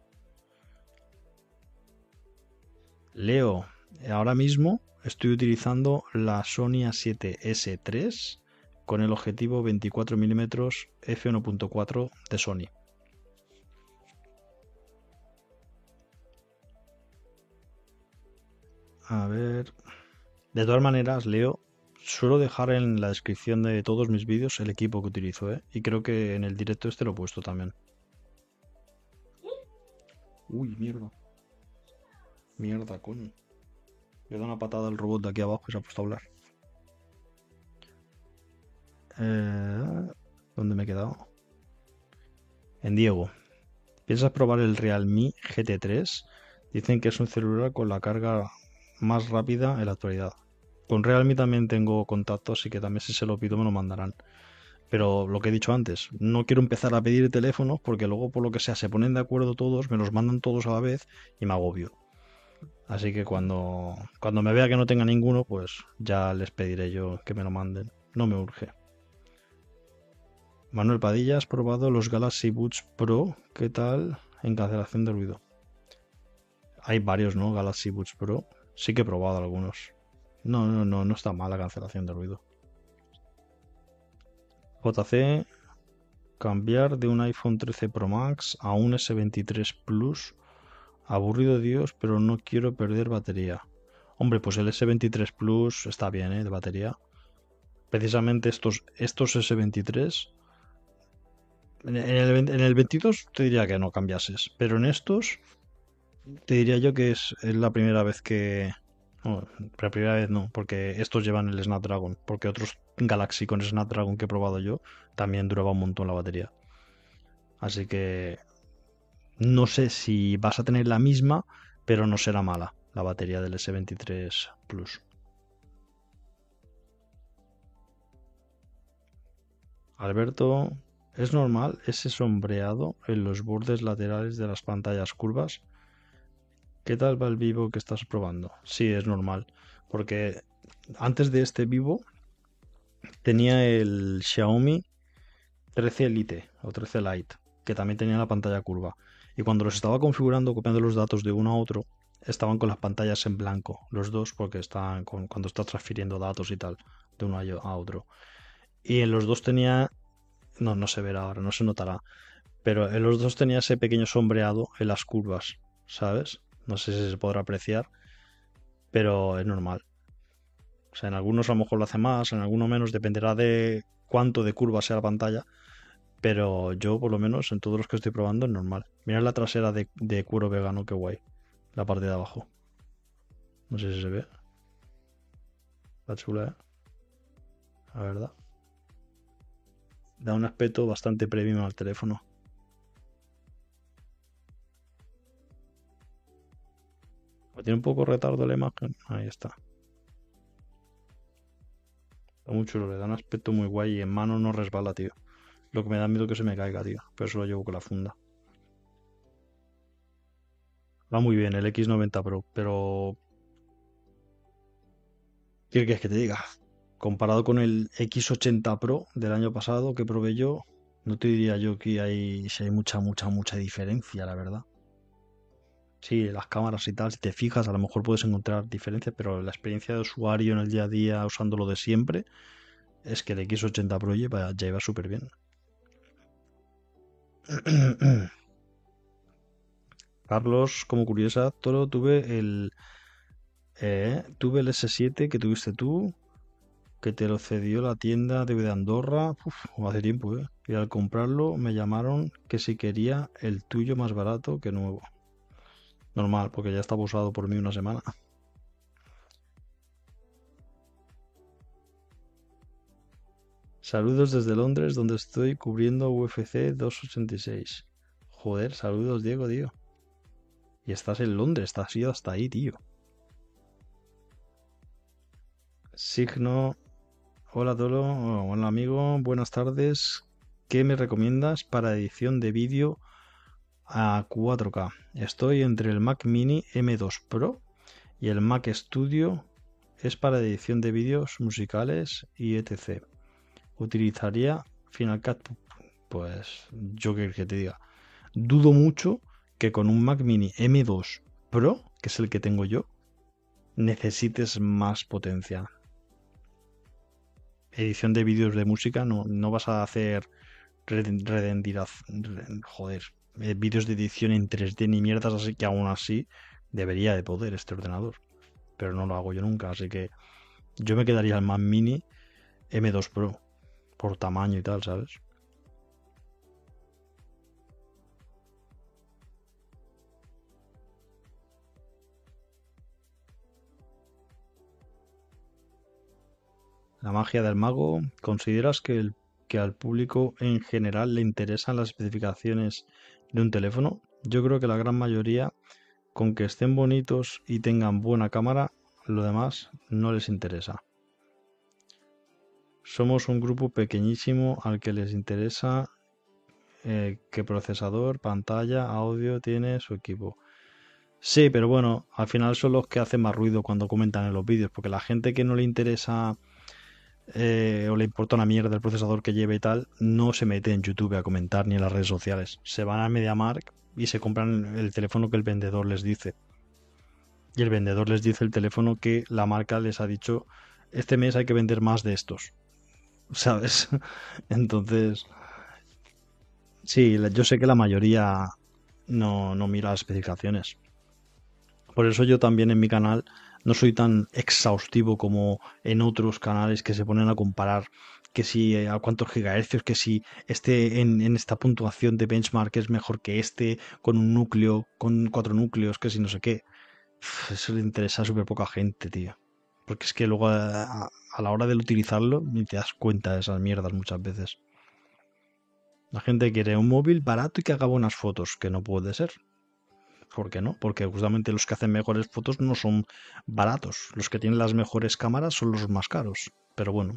Leo, ahora mismo estoy utilizando la Sony A siete S tres con el objetivo veinticuatro milímetros f uno punto cuatro de Sony. A ver... De todas maneras, Leo, suelo dejar en la descripción de todos mis vídeos el equipo que utilizo, ¿eh? Y creo que en el directo este lo he puesto también. Uy, mierda. Mierda, coño. Le he dado una patada al robot de aquí abajo y se ha puesto a hablar. Eh, ¿Dónde me he quedado? En Diego. ¿Piensas probar el Realme G T tres? Dicen que es un celular con la carga más rápida en la actualidad. Con Realme también tengo contacto, así que también si se lo pido me lo mandarán. Pero lo que he dicho antes, no quiero empezar a pedir teléfonos porque luego por lo que sea se ponen de acuerdo todos, me los mandan todos a la vez y me agobio. Así que cuando, cuando me vea que no tenga ninguno, pues ya les pediré yo que me lo manden. No me urge. Manuel Padilla, ¿has probado los Galaxy Buds Pro? ¿Qué tal en cancelación de ruido? Hay varios, ¿no? Galaxy Buds Pro. Sí que he probado algunos. No, no, no, no está mal la cancelación de ruido. J C, cambiar de un iPhone trece Pro Max a un S veintitrés Plus. Aburrido Dios, pero no quiero perder batería. Hombre, pues el S veintitrés Plus está bien, ¿eh? De batería. Precisamente estos, estos S veintitrés... En el, en el veintidós te diría que no cambiases, pero en estos te diría yo que es, es la primera vez que... No, la primera vez no, porque estos llevan el Snapdragon, porque otros Galaxy con Snapdragon que he probado yo también duraba un montón la batería. Así que no sé si vas a tener la misma, pero no será mala la batería del S veintitrés Plus. Alberto, ¿es normal ese sombreado en los bordes laterales de las pantallas curvas? ¿Qué tal va el Vivo que estás probando? Sí, es normal, porque antes de este Vivo tenía el Xiaomi trece Lite o trece Lite, que también tenía la pantalla curva. Y cuando los estaba configurando, copiando los datos de uno a otro, estaban con las pantallas en blanco, los dos, porque están con, cuando estás transfiriendo datos y tal, de uno a otro. Y en los dos tenía... No, no se verá ahora, no se notará. Pero en los dos tenía ese pequeño sombreado en las curvas, ¿sabes? No sé si se podrá apreciar, pero es normal. O sea, en algunos a lo mejor lo hace más, en algunos menos, dependerá de cuánto de curva sea la pantalla. Pero yo, por lo menos, en todos los que estoy probando, es normal. Mirad la trasera de, de cuero vegano, qué guay. La parte de abajo. No sé si se ve. Está chula, ¿eh? La verdad. Da un aspecto bastante premium al teléfono. Tiene un poco retardo la imagen. Ahí está. Está muy chulo, le da un aspecto muy guay y en mano no resbala, tío. Lo que me da miedo es que se me caiga, tío. Pero eso lo llevo con la funda. Va muy bien el X noventa Pro, pero... ¿Qué quieres que te diga? Comparado con el X ochenta Pro del año pasado que probé yo, no te diría yo que hay, si hay mucha, mucha, mucha diferencia, la verdad. Sí, las cámaras y tal, si te fijas, a lo mejor puedes encontrar diferencias, pero la experiencia de usuario en el día a día usándolo de siempre es que el X ochenta Pro lleva, ya iba súper bien. Carlos, como curiosa, Toro, tuve el eh, tuve el ese siete que tuviste tú, que te lo cedió la tienda de Andorra, uf, hace tiempo, ¿eh? Y al comprarlo me llamaron que si quería el tuyo más barato que nuevo. Normal, porque ya estaba usado por mí una semana. Saludos desde Londres, donde estoy cubriendo U F C doscientos ochenta y seis. Joder, saludos, Diego, tío. Y estás en Londres, te has ido hasta ahí, tío. Signo. Hola, Tolo. Hola, amigo. Buenas tardes. ¿Qué me recomiendas para edición de vídeo a cuatro K? Estoy entre el Mac Mini M dos Pro y el Mac Studio. Es para edición de vídeos musicales y etcétera. Utilizaría Final Cut. Pues yo que, que te diga. Dudo mucho que con un Mac Mini M dos Pro, que es el que tengo yo, necesites más potencia. Edición de vídeos de música, no, no vas a hacer redendiración, joder, eh, vídeos de edición en tres D ni mierdas, así que aún así debería de poder este ordenador, pero no lo hago yo nunca, así que yo me quedaría el Mac Mini M dos Pro por tamaño y tal, ¿sabes? La magia del mago. ¿Consideras que, el, que al público en general le interesan las especificaciones de un teléfono? Yo creo que la gran mayoría, con que estén bonitos y tengan buena cámara, lo demás no les interesa. Somos un grupo pequeñísimo al que les interesa eh, qué procesador, pantalla, audio tiene su equipo. Sí, pero bueno, al final son los que hacen más ruido cuando comentan en los vídeos, porque la gente que no le interesa eh, o le importa una mierda el procesador que lleve y tal, no se mete en YouTube a comentar ni en las redes sociales. Se van a MediaMarkt y se compran el teléfono que el vendedor les dice. Y el vendedor les dice el teléfono que la marca les ha dicho, este mes hay que vender más de estos. ¿Sabes? Entonces, sí, yo sé que la mayoría no, no mira las especificaciones. Por eso yo también en mi canal no soy tan exhaustivo como en otros canales que se ponen a comparar que si a cuántos gigahercios, que si este en, en esta puntuación de benchmark es mejor que este con un núcleo, con cuatro núcleos, que si no sé qué. Uf, eso le interesa a súper poca gente, tío. Porque es que luego a, a la hora de utilizarlo ni te das cuenta de esas mierdas muchas veces. La gente quiere un móvil barato y que haga buenas fotos, que no puede ser. ¿Por qué no? Porque justamente los que hacen mejores fotos no son baratos. Los que tienen las mejores cámaras son los más caros. Pero bueno.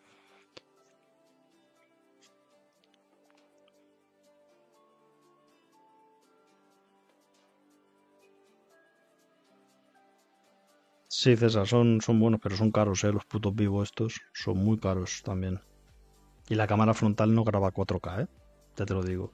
Sí, César, son, son buenos, pero son caros, ¿eh? Los putos Vivo estos son muy caros también. Y la cámara frontal no graba cuatro K, ¿eh? Ya te lo digo.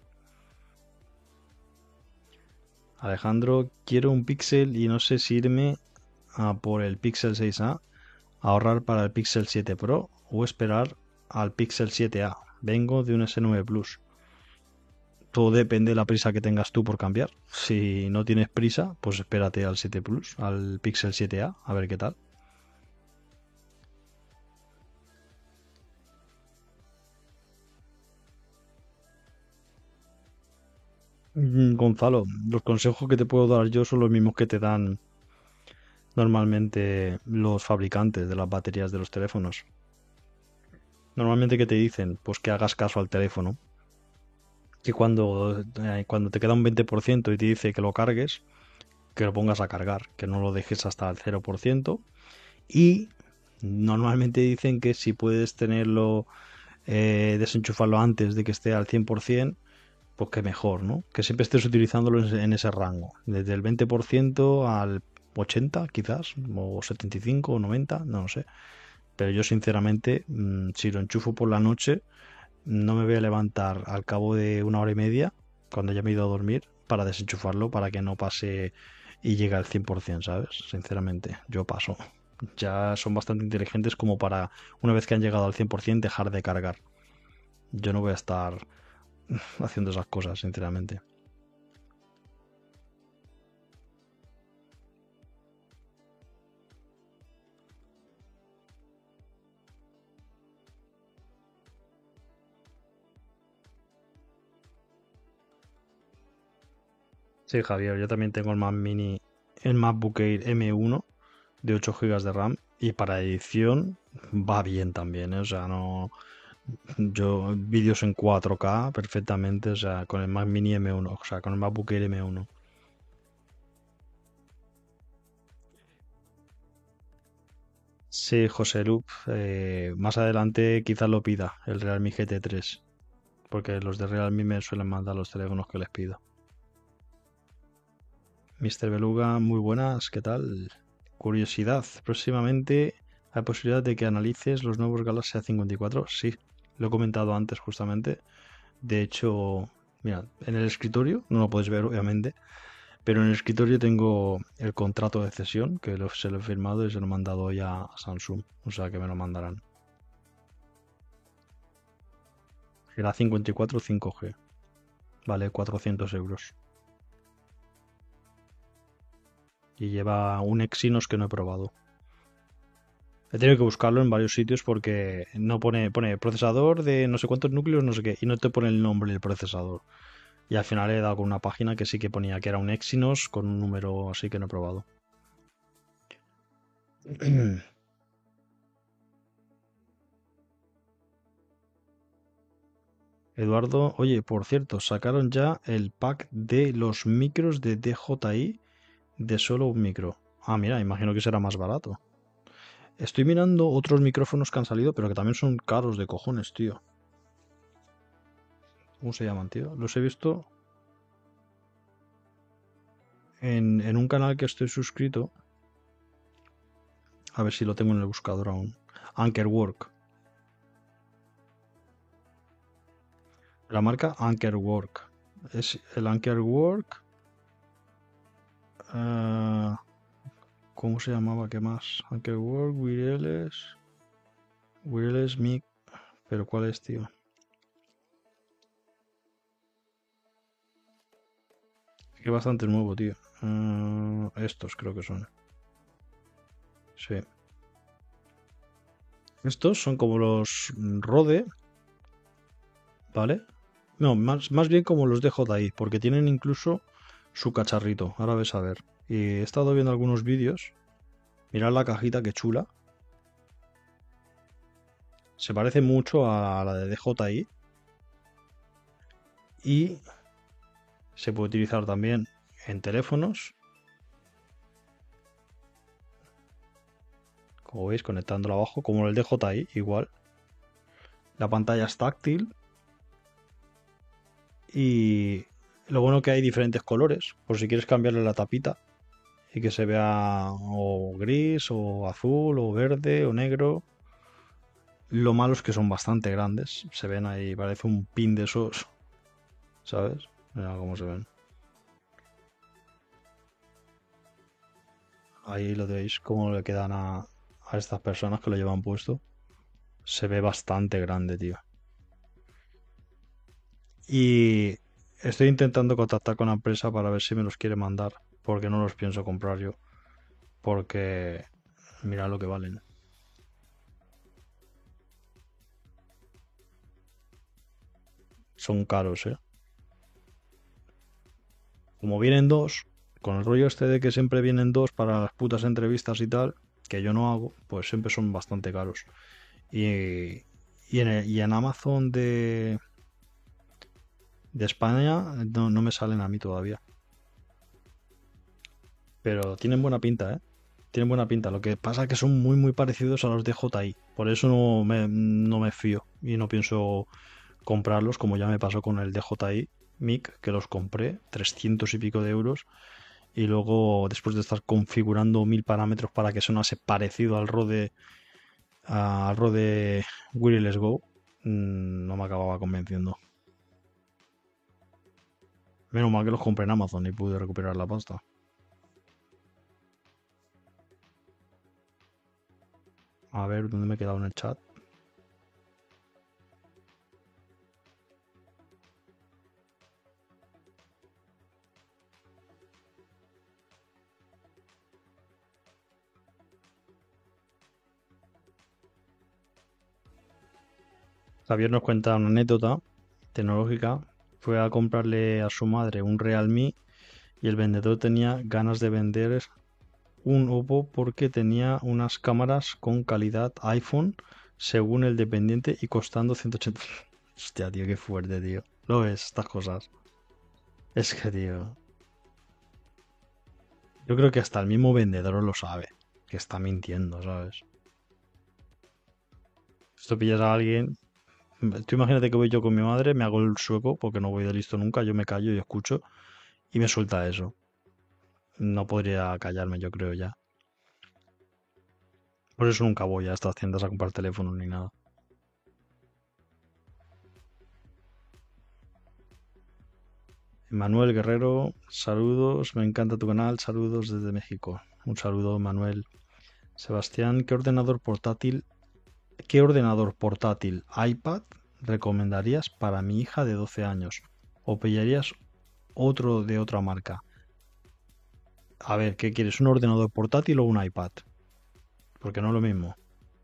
Alejandro, quiero un Pixel y no sé si irme a por el Pixel seis A, ahorrar para el Pixel siete Pro o esperar al Pixel siete A. Vengo de un ese nueve Plus. Todo depende de la prisa que tengas tú por cambiar. Si no tienes prisa, pues espérate al siete Plus, al Pixel siete A, a ver qué tal. Mm, Gonzalo, los consejos que te puedo dar yo son los mismos que te dan normalmente los fabricantes de las baterías de los teléfonos. Normalmente, ¿qué te dicen? Pues que hagas caso al teléfono. Que cuando, eh, cuando te queda un veinte por ciento y te dice que lo cargues, que lo pongas a cargar, que no lo dejes hasta el cero por ciento. Y normalmente dicen que si puedes tenerlo, eh, desenchufarlo antes de que esté al cien por ciento, pues que mejor, ¿no? Que siempre estés utilizándolo en ese, en ese rango, desde el veinte por ciento al ochenta quizás, o setenta y cinco o noventa, no lo sé. Pero yo sinceramente, mmm, si lo enchufo por la noche, no me voy a levantar al cabo de una hora y media, cuando ya me he ido a dormir, para desenchufarlo, para que no pase y llegue al cien por ciento, ¿sabes? Sinceramente, yo paso. Ya son bastante inteligentes como para, una vez que han llegado al cien por ciento, dejar de cargar. Yo no voy a estar haciendo esas cosas, sinceramente. Sí, Javier, yo también tengo el Mac Mini, el MacBook Air M uno de ocho gigas de RAM, y para edición va bien también, ¿eh? O sea, no... Yo vídeos en cuatro K perfectamente, o sea, con el Mac Mini M uno, o sea, con el MacBook Air M uno. Sí, José Lup, eh, más adelante quizás lo pida, el Realme G T tres, porque los de Realme me suelen mandar los teléfonos que les pido. mister Beluga, muy buenas, ¿qué tal? Curiosidad, próximamente hay posibilidad de que analices los nuevos Galaxy A cincuenta y cuatro. Sí, lo he comentado antes justamente. De hecho, mira, en el escritorio, no lo puedes ver obviamente, pero en el escritorio tengo el contrato de cesión, que lo- se lo he firmado y se lo he mandado ya a Samsung, o sea que me lo mandarán. El A cincuenta y cuatro cinco G, vale cuatrocientos euros. Y lleva un Exynos que no he probado. He tenido que buscarlo en varios sitios porque no pone, pone procesador de no sé cuántos núcleos, no sé qué, y no te pone el nombre del procesador. Y al final he dado con una página que sí que ponía que era un Exynos con un número así que no he probado. Eduardo, oye, por cierto, sacaron ya el pack de los micros de D J I de solo un micro. Ah, mira, imagino que será más barato. Estoy mirando otros micrófonos que han salido, pero que también son caros de cojones, tío. ¿Cómo se llaman, tío? Los he visto en, en un canal que estoy suscrito. A ver si lo tengo en el buscador aún. Ankerwork. La marca Ankerwork. Es el Ankerwork. eh, ¿Cómo se llamaba? ¿Qué más? Ankerwork, Wireless. Wireless Mic. ¿Pero cuál es, tío? Es que es bastante nuevo, tío. Eh, estos creo que son. Sí. Estos son como los Rode, ¿vale? No, más, más bien como los D J I, porque tienen incluso su cacharrito. Ahora ves a ver. Y he estado viendo algunos vídeos. Mirad la cajita, que chula. Se parece mucho a la de D J I. Y se puede utilizar también en teléfonos. Como veis, conectándolo abajo, como el D J I, igual. La pantalla es táctil. Y lo bueno que hay diferentes colores, por si quieres cambiarle la tapita y que se vea o gris, o azul, o verde, o negro. Lo malo es que son bastante grandes. Se ven ahí, parece un pin de esos, ¿sabes? Mira cómo se ven. Ahí lo veis, cómo le quedan a, a estas personas que lo llevan puesto. Se ve bastante grande, tío. Y estoy intentando contactar con la empresa para ver si me los quiere mandar, porque no los pienso comprar yo. Porque mira lo que valen. Son caros, ¿eh? Como vienen dos, con el rollo este de que siempre vienen dos para las putas entrevistas y tal, que yo no hago, pues siempre son bastante caros. Y, y, en, el- y en Amazon de, de España no, no me salen a mí todavía. Pero tienen buena pinta, ¿eh? Tienen buena pinta. Lo que pasa es que son muy, muy parecidos a los de J I. Por eso no me, no me fío y no pienso comprarlos, como ya me pasó con el de J I Mic, que los compré, trescientos y pico de euros. Y luego, después de estar configurando mil parámetros para que sonase parecido al Rode, al Rode Wireless Go, mmm, no me acababa convenciendo. Menos mal que los compré en Amazon y pude recuperar la pasta. A ver, ¿dónde me he quedado en el chat? Javier nos cuenta una anécdota tecnológica. Fue a comprarle a su madre un Realme y el vendedor tenía ganas de vender un Oppo porque tenía unas cámaras con calidad iPhone según el dependiente y costando ciento ochenta. Hostia, tío, qué fuerte, tío. Lo ves, estas cosas. Es que, tío. Yo creo que hasta el mismo vendedor lo sabe. Que está mintiendo, ¿sabes? Esto pillas a alguien. Tú imagínate que voy yo con mi madre, me hago el sueco porque no voy de listo nunca, yo me callo y escucho y me suelta eso. No podría callarme, yo creo ya. Por eso nunca voy a estas tiendas a comprar teléfonos ni nada. Manuel Guerrero, saludos, me encanta tu canal, saludos desde México. Un saludo, Manuel. Sebastián, ¿qué ordenador portátil, qué ordenador portátil iPad recomendarías para mi hija de doce años? ¿O pillarías otro de otra marca? A ver, ¿qué quieres? ¿Un ordenador portátil o un iPad? Porque no es lo mismo.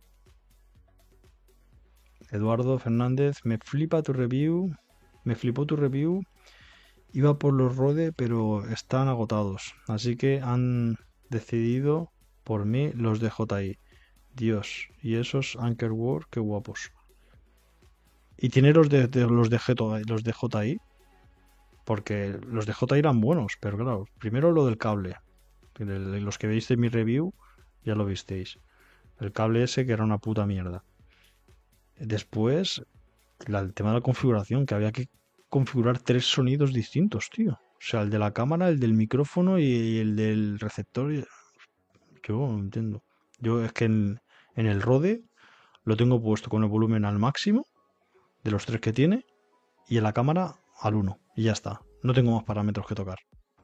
Eduardo Fernández, me flipa tu review. Me flipó tu review. Iba por los Rode, pero están agotados. Así que han decidido por mí los de J I. Dios, y esos Anker Word, qué guapos. ¿Y tiene los de, de los de J I, los de J I? Porque los de J I eran buenos, pero claro, primero lo del cable. Los que veis mi review, ya lo visteis. El cable ese que era una puta mierda. Después, la, el tema de la configuración, que había que configurar tres sonidos distintos, tío. O sea, el de la cámara, el del micrófono y el del receptor. Yo no entiendo. Yo es que en, en el Rode lo tengo puesto con el volumen al máximo, de los tres que tiene, y en la cámara al uno. Y ya está. No tengo más parámetros que tocar.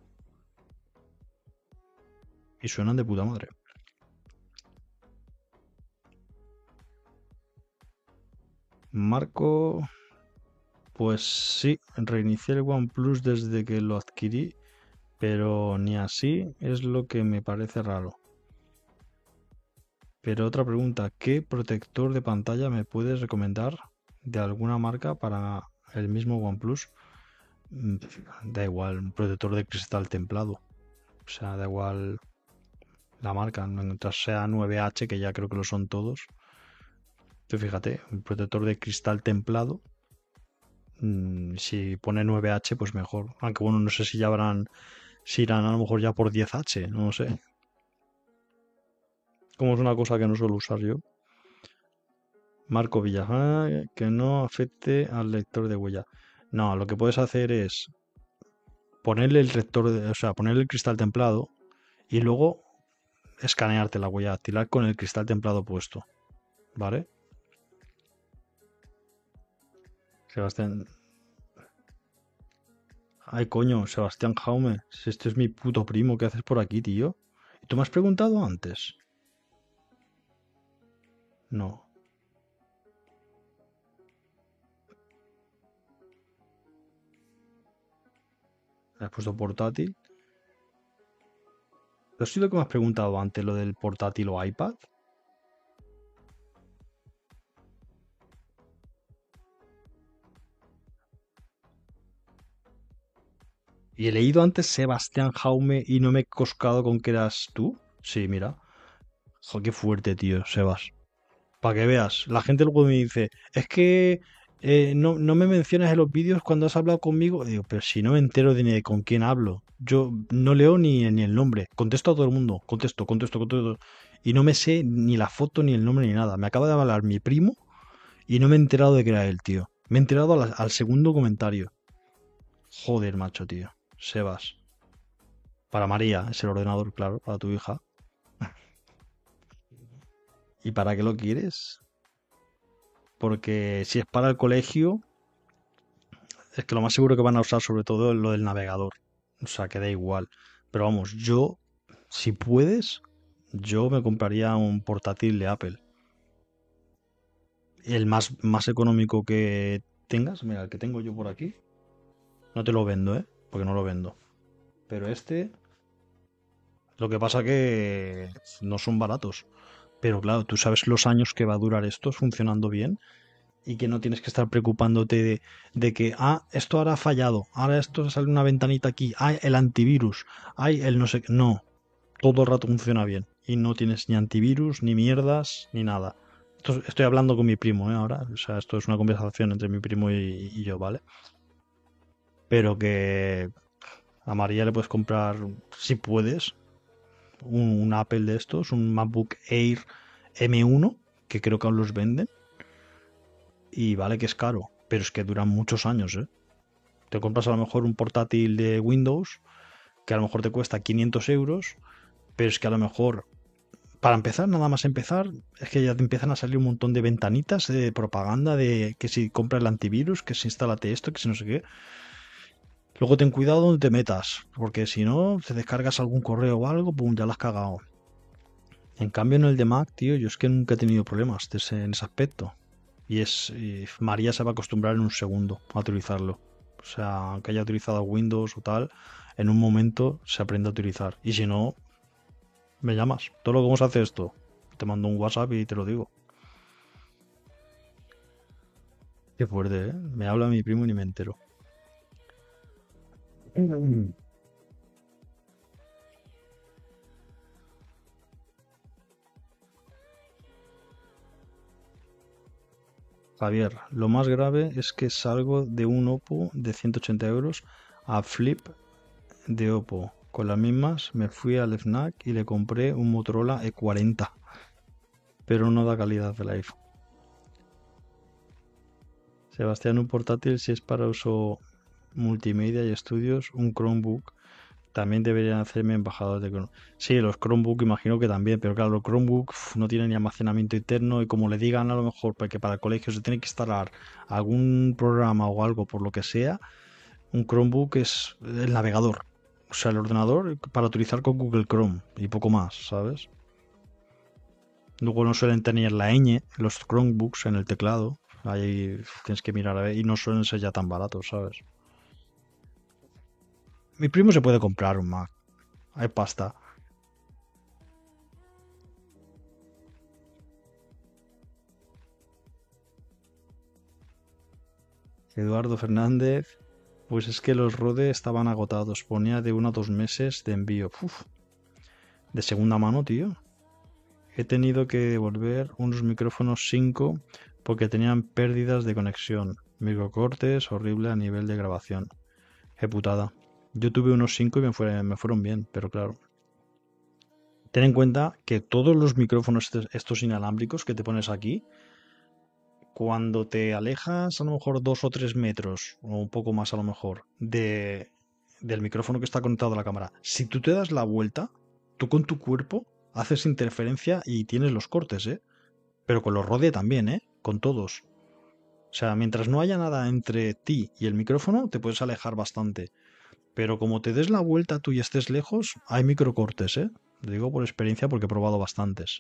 Y suenan de puta madre. Marco, pues sí, reinicié el OnePlus desde que lo adquirí, pero ni así es lo que me parece raro. Pero otra pregunta, ¿qué protector de pantalla me puedes recomendar de alguna marca para el mismo OnePlus? Da igual, un protector de cristal templado. O sea, da igual la marca, mientras sea nueve H, que ya creo que lo son todos. Tú fíjate, un protector de cristal templado. Mmm, si pone nueve H, pues mejor. Aunque bueno, no sé si ya habrán, si irán a lo mejor ya por diez H, no sé. Como es una cosa que no suelo usar yo. Marco Villajá, que no afecte al lector de huella. No, lo que puedes hacer es ponerle el lector, de, o sea, ponerle el cristal templado y luego escanearte la huella dactilar con el cristal templado puesto. ¿Vale? Sebastián. Ay, coño, Sebastián Jaume. Si este es mi puto primo, ¿qué haces por aquí, tío? ¿Y tú me has preguntado antes? No. ¿Le has puesto portátil? ¿Lo has sido lo que me has preguntado antes, lo del portátil o iPad? ¿Y he leído antes Sebastián Jaume y no me he coscado con que eras tú? Sí, mira. Joder, qué fuerte, tío, Sebas. Para que veas, la gente luego me dice, es que eh, no, no me mencionas en los vídeos cuando has hablado conmigo. Digo, pero si no me entero de ni de con quién hablo. Yo no leo ni, ni el nombre. Contesto a todo el mundo. Contesto, contesto, contesto. Y no me sé ni la foto, ni el nombre, ni nada. Me acaba de hablar mi primo y no me he enterado de que era él, tío. Me he enterado al, al segundo comentario. Joder, macho, tío. Sebas. Para María, es el ordenador, claro, para tu hija. ¿Y para qué lo quieres? Porque si es para el colegio, es que lo más seguro que van a usar sobre todo es lo del navegador. O sea, que da igual. Pero vamos, yo, si puedes, yo me compraría un portátil de Apple. El más, más económico que tengas, mira, el que tengo yo por aquí, no te lo vendo, ¿eh? Porque no lo vendo. Pero este, lo que pasa que no son baratos. Pero claro, tú sabes los años que va a durar esto funcionando bien y que no tienes que estar preocupándote de, de que, ah, esto ahora ha fallado, ahora esto sale una ventanita aquí, hay el antivirus, hay el no sé qué. No, todo el rato funciona bien y no tienes ni antivirus, ni mierdas, ni nada. Esto, estoy hablando con mi primo, ¿eh? Ahora, o sea, esto es una conversación entre mi primo y, y yo, ¿vale? Pero que a María le puedes comprar, si puedes, un, un Apple de estos, un MacBook Air M uno, que creo que aún los venden. Y vale que es caro, pero es que duran muchos años, ¿eh? Te compras a lo mejor un portátil de Windows, que a lo mejor te cuesta quinientos euros, pero es que a lo mejor, para empezar, nada más empezar, es que ya te empiezan a salir un montón de ventanitas de propaganda de que si compras el antivirus, que si instálate esto, que si no sé qué. Luego ten cuidado donde te metas, porque si no, te descargas algún correo o algo, pum, ya lo has cagado. En cambio, en el de Mac, tío, yo es que nunca he tenido problemas de ese, en ese aspecto. Y es y María se va a acostumbrar en un segundo a utilizarlo. O sea, aunque haya utilizado Windows o tal, en un momento se aprende a utilizar. Y si no, me llamas. Todo lo que vamos a hacer esto, te mando un WhatsApp y te lo digo. Qué fuerte, ¿eh? Me habla mi primo y ni me entero. Javier, lo más grave es que salgo de un Oppo de ciento ochenta euros a Flip de Oppo. Con las mismas me fui al FNAC y le compré un Motorola E cuarenta. Pero no da calidad el iPhone. Sebastián, un portátil si es para uso multimedia y estudios, un Chromebook. También deberían hacerme embajador de Chromebook. Sí, los Chromebook imagino que también, pero claro, los Chromebook uf, no tienen ni almacenamiento interno y como le digan a lo mejor porque para el colegio se tiene que instalar algún programa o algo por lo que sea, un Chromebook es el navegador. O sea, el ordenador para utilizar con Google Chrome y poco más, ¿sabes? Luego no suelen tener la ñ, los Chromebooks en el teclado. Ahí tienes que mirar a ver y no suelen ser ya tan baratos, ¿sabes? Mi primo se puede comprar un Mac. Hay pasta. Eduardo Fernández. Pues es que los Rode estaban agotados. Ponía de uno a dos meses de envío. Uf. De segunda mano, tío. He tenido que devolver unos micrófonos cinco porque tenían pérdidas de conexión. Microcortes, horrible a nivel de grabación. Qué putada. Yo tuve unos cinco y me, fue, me fueron bien, pero claro. Ten en cuenta que todos los micrófonos estos inalámbricos que te pones aquí, cuando te alejas a lo mejor dos o tres metros, o un poco más a lo mejor, de, del micrófono que está conectado a la cámara, si tú te das la vuelta, tú con tu cuerpo haces interferencia y tienes los cortes, ¿eh? Pero con los Rode también, ¿eh? Con todos. O sea, mientras no haya nada entre ti y el micrófono, te puedes alejar bastante. Pero como te des la vuelta tú y estés lejos, hay microcortes, ¿eh? Lo digo por experiencia porque he probado bastantes.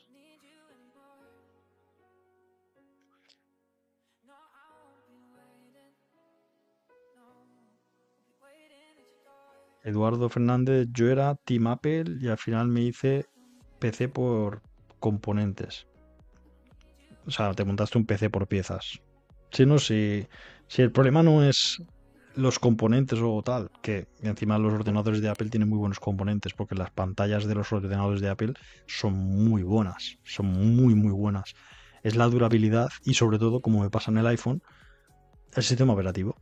Eduardo Fernández, yo era Team Apple y al final me hice P C por componentes. O sea, te montaste un P C por piezas. Si no, si, si el problema no es los componentes o tal, que encima los ordenadores de Apple tienen muy buenos componentes, porque las pantallas de los ordenadores de Apple son muy buenas, son muy muy buenas. Es la durabilidad y sobre todo, como me pasa en el iPhone, el sistema operativo.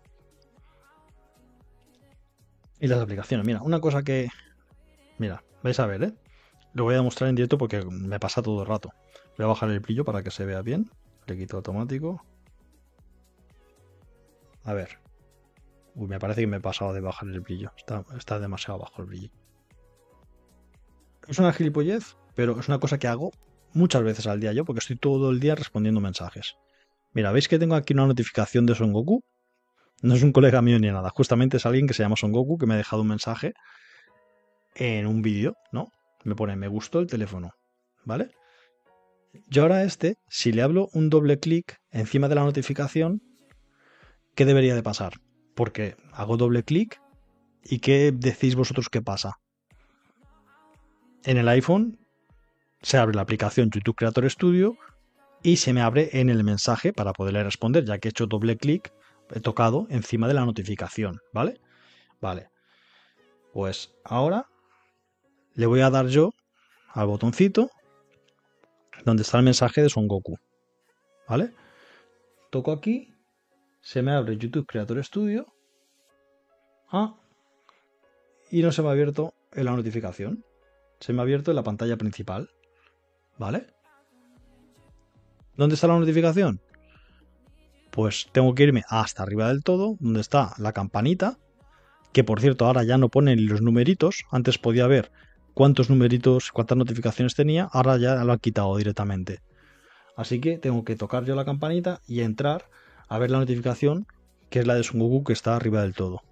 Y las aplicaciones. Mira, una cosa que... Mira, vais a ver, ¿eh? Lo voy a mostrar en directo porque me pasa todo el rato. Voy a bajar el brillo para que se vea bien. Le quito automático. A ver. Uy, me parece que me he pasado de bajar el brillo. Está, está demasiado bajo el brillo. Es una gilipollez, pero es una cosa que hago muchas veces al día yo, porque estoy todo el día respondiendo mensajes. Mira, ¿veis que tengo aquí una notificación de Son Goku? No es un colega mío ni nada. Justamente es alguien que se llama Son Goku que me ha dejado un mensaje en un vídeo, ¿no? Me pone, me gustó el teléfono, ¿vale? Yo ahora a este, si le hablo un doble clic encima de la notificación, ¿qué debería de pasar? Porque hago doble clic y ¿qué decís vosotros que pasa? En el iPhone se abre la aplicación YouTube Creator Studio y se me abre en el mensaje para poderle responder, ya que he hecho doble clic, he tocado encima de la notificación, ¿vale? Vale. Pues ahora le voy a dar yo al botoncito donde está el mensaje de Son Goku, ¿vale? Toco aquí, se me abre YouTube Creator Studio, ah, y no se me ha abierto en la notificación, se me ha abierto en la pantalla principal, ¿vale? ¿Dónde está la notificación? Pues tengo que irme hasta arriba del todo, donde está la campanita, que por cierto ahora ya no pone los numeritos, antes podía ver cuántos numeritos, cuántas notificaciones tenía, ahora ya lo han quitado directamente. Así que tengo que tocar yo la campanita y entrar a ver la notificación, que es la de Son Goku, que está arriba del todo.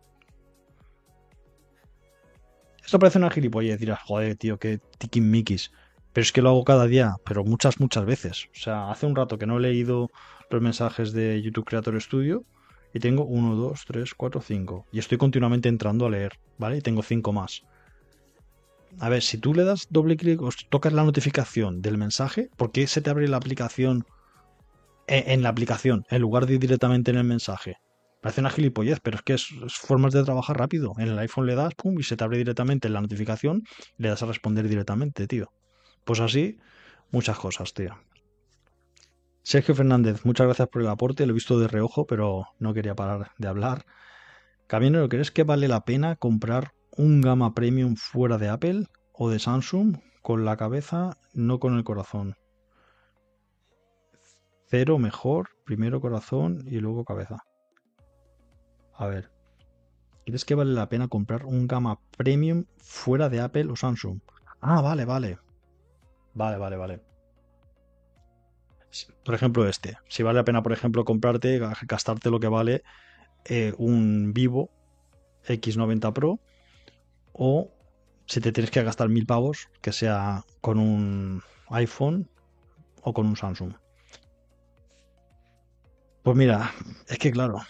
Esto parece una gilipollez, dirás, joder, tío, qué tiquismiquis. Pero es que lo hago cada día, pero muchas, muchas veces. O sea, hace un rato que no he leído los mensajes de YouTube Creator Studio y tengo uno, dos, tres, cuatro, cinco. Y estoy continuamente entrando a leer, ¿vale? Y tengo cinco más. A ver, si tú le das doble clic o tocas la notificación del mensaje, ¿por qué se te abre la aplicación en la aplicación en lugar de ir directamente en el mensaje? Parece una gilipollez, pero es que es, es formas de trabajar rápido. En el iPhone le das, pum, y se te abre directamente la notificación y le das a responder directamente, tío. Pues así, muchas cosas, tío. Sergio Fernández, muchas gracias por el aporte. Lo he visto de reojo, pero no quería parar de hablar. Camionero, ¿crees que vale la pena comprar un gama premium fuera de Apple o de Samsung con la cabeza, no con el corazón? Cero mejor, primero corazón y luego cabeza. A ver, ¿crees que vale la pena comprar un gama premium fuera de Apple o Samsung? Ah, vale, vale. Vale, vale, vale. Por ejemplo, este. Si vale la pena, por ejemplo, comprarte, gastarte lo que vale eh, un Vivo X noventa Pro, o si te tienes que gastar mil pavos, que sea con un iPhone o con un Samsung. Pues mira, es que claro,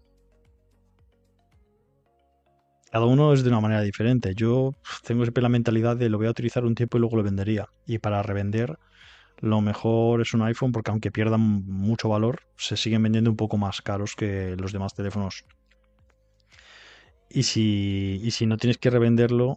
cada uno es de una manera diferente. Yo tengo siempre la mentalidad de lo voy a utilizar un tiempo y luego lo vendería. Y para revender, lo mejor es un iPhone porque aunque pierdan mucho valor, se siguen vendiendo un poco más caros que los demás teléfonos. Y si, y si no tienes que revenderlo,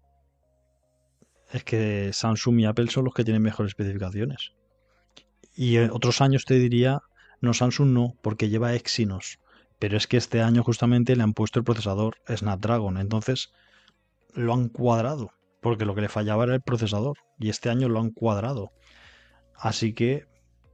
es que Samsung y Apple son los que tienen mejores especificaciones. Y en otros años te diría, no, Samsung no, porque lleva Exynos. Pero es que este año justamente le han puesto el procesador Snapdragon. Entonces lo han cuadrado. Porque lo que le fallaba era el procesador. Y este año lo han cuadrado. Así que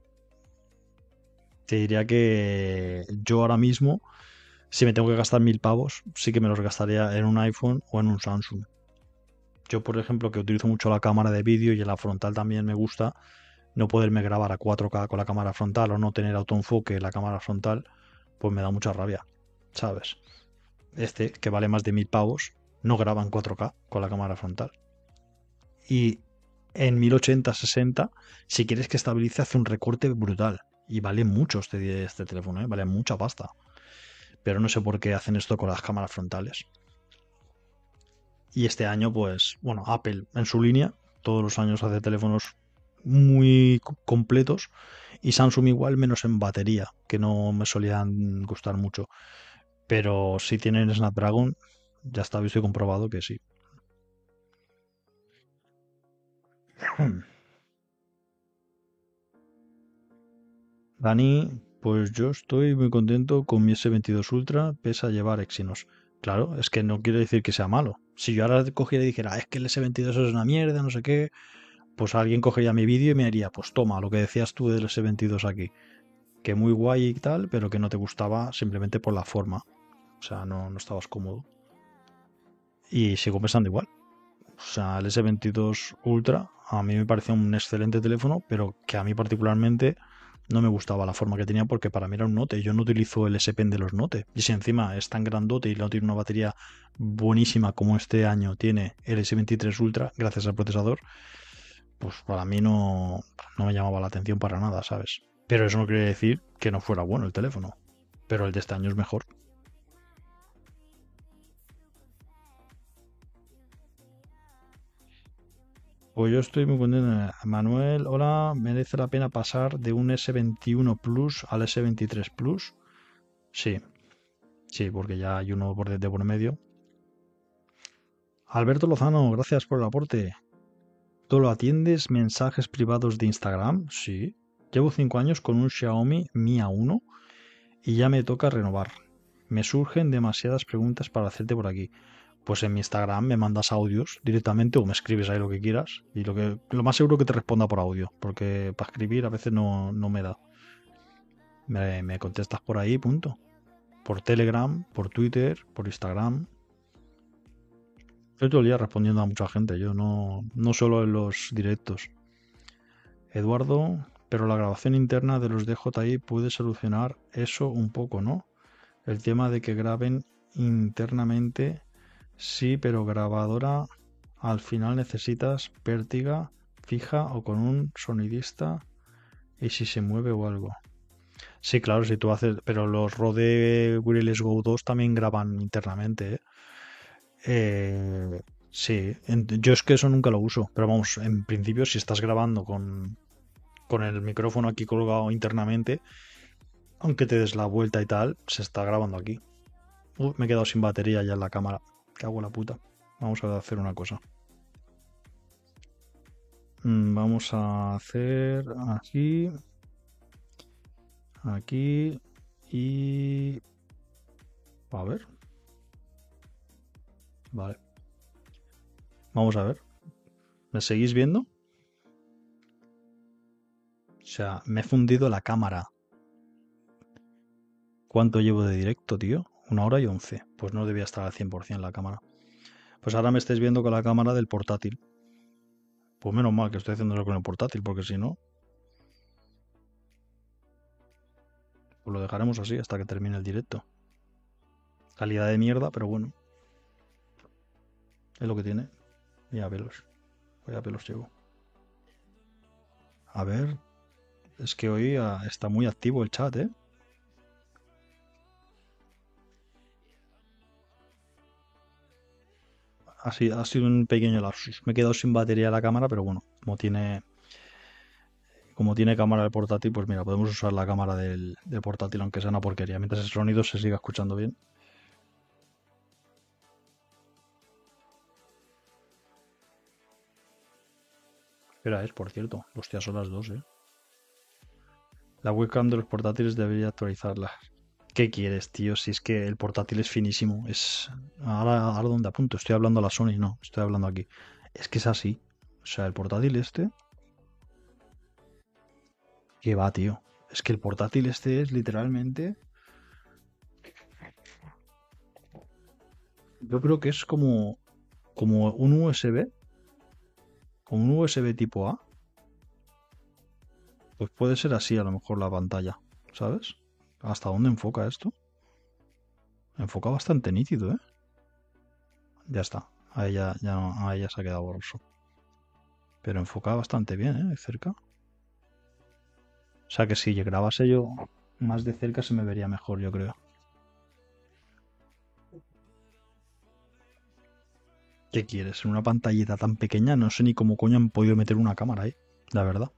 te diría que yo ahora mismo, si me tengo que gastar mil pavos, sí que me los gastaría en un iPhone o en un Samsung. Yo, por ejemplo, que utilizo mucho la cámara de vídeo y en la frontal también me gusta, no poderme grabar a cuatro K con la cámara frontal o no tener autoenfoque en la cámara frontal, pues me da mucha rabia, ¿sabes? Este, que vale más de mil pavos, no graba en cuatro K con la cámara frontal. Y en mil ochenta sesenta, si quieres que estabilice, hace un recorte brutal. Y vale mucho este, este teléfono, ¿eh? Vale mucha pasta. Pero no sé por qué hacen esto con las cámaras frontales. Y este año, pues, bueno, Apple en su línea, todos los años hace teléfonos muy completos, y Samsung igual, menos en batería, que no me solían gustar mucho. Pero si tienen Snapdragon, ya está visto y comprobado que sí. Dani, Pues yo estoy muy contento con mi ese veintidós Ultra, pese a llevar Exynos. Claro, es que no quiere decir que sea malo. Si yo ahora cogiera y dijera, "Ah, es que el ese veintidós es una mierda, no sé qué", pues alguien cogería mi vídeo y me diría, pues toma, lo que decías tú del ese veintidós aquí. Que muy guay y tal, pero que no te gustaba simplemente por la forma. O sea, no, no estabas cómodo. Y sigo pensando igual. O sea, el ese veintidós Ultra a mí me pareció un excelente teléfono, pero que a mí particularmente no me gustaba la forma que tenía porque para mí era un Note. Yo no utilizo el S Pen de los Note. Y si encima es tan grandote y no tiene una batería buenísima como este año tiene el ese veintitrés Ultra, gracias al procesador, pues para mí no, no me llamaba la atención para nada, ¿sabes? Pero eso no quiere decir que no fuera bueno el teléfono. Pero el de este año es mejor. Pues yo estoy muy contento. Manuel, hola, ¿merece la pena pasar de un ese veintiuno Plus al ese veintitrés Plus? Sí, sí, porque ya hay uno por de, de por medio. Alberto Lozano, gracias por el aporte. ¿Tú lo atiendes mensajes privados de Instagram? Sí. Llevo cinco años con un Xiaomi Mi A uno y ya me toca renovar. Me surgen demasiadas preguntas para hacerte por aquí. Pues en mi Instagram me mandas audios directamente o me escribes ahí lo que quieras. Y lo que lo más seguro que te responda por audio, porque para escribir a veces no, no me da. Me, me contestas por ahí, punto. Por Telegram, por Twitter, por Instagram. Estoy todo el día respondiendo a mucha gente, yo no, no solo en los directos. Eduardo, pero la grabación interna de los D J I puede solucionar eso un poco, ¿no? El tema de que graben internamente, sí, pero grabadora al final necesitas pértiga fija o con un sonidista y si se mueve o algo. Sí, claro, si tú haces, pero los Rode Wireless Go dos también graban internamente, ¿eh? Eh, sí, en- yo es que eso nunca lo uso, pero vamos, en principio si estás grabando con, con el micrófono aquí colgado internamente, aunque te des la vuelta y tal, se está grabando aquí. Uh, me he quedado sin batería ya en la cámara. Cago en la puta. Vamos a hacer una cosa. Mm, Vamos a hacer aquí, aquí y... A ver, vale. Vamos a ver. ¿Me seguís viendo? O sea, me he fundido la cámara. ¿Cuánto llevo de directo, tío? Una hora y once. Pues no debía estar al cien por ciento la cámara. Pues ahora me estáis viendo con la cámara del portátil. Pues menos mal que estoy haciéndolo con el portátil, porque si no, pues lo dejaremos así hasta que termine el directo. Calidad de mierda, pero bueno, es lo que tiene. Vaya pelos. Vaya pelos llevo. A ver, es que hoy ah, está muy activo el chat, ¿eh? Ha sido, ha sido un pequeño lapsus. Me he quedado sin batería la cámara, pero bueno, como tiene, como tiene cámara el portátil, pues mira, podemos usar la cámara del, del portátil, aunque sea una porquería, mientras el sonido se siga escuchando bien. Espera, es, por cierto, hostia, son las dos, ¿eh? La webcam de los portátiles debería actualizarla. ¿Qué quieres, tío? Si es que el portátil es finísimo. Es. Ahora, ahora donde apunto, estoy hablando a la Sony, no, estoy hablando aquí. Es que es así. O sea, el portátil este. ¿Qué va, tío? Es que el portátil este es literalmente. Yo creo que es como. Como un U S B. Como un U S B tipo A. Pues puede ser así a lo mejor la pantalla. ¿Sabes? ¿Hasta dónde enfoca esto? Enfoca bastante nítido, ¿eh? Ya está. Ahí ya, ya, no- ahí ya se ha quedado borroso. Pero enfoca bastante bien, ¿eh? De cerca. O sea que si grabase yo más de cerca se me vería mejor, yo creo. ¿Qué quieres? En una pantallita tan pequeña no sé ni cómo coño han podido meter una cámara ahí, la verdad.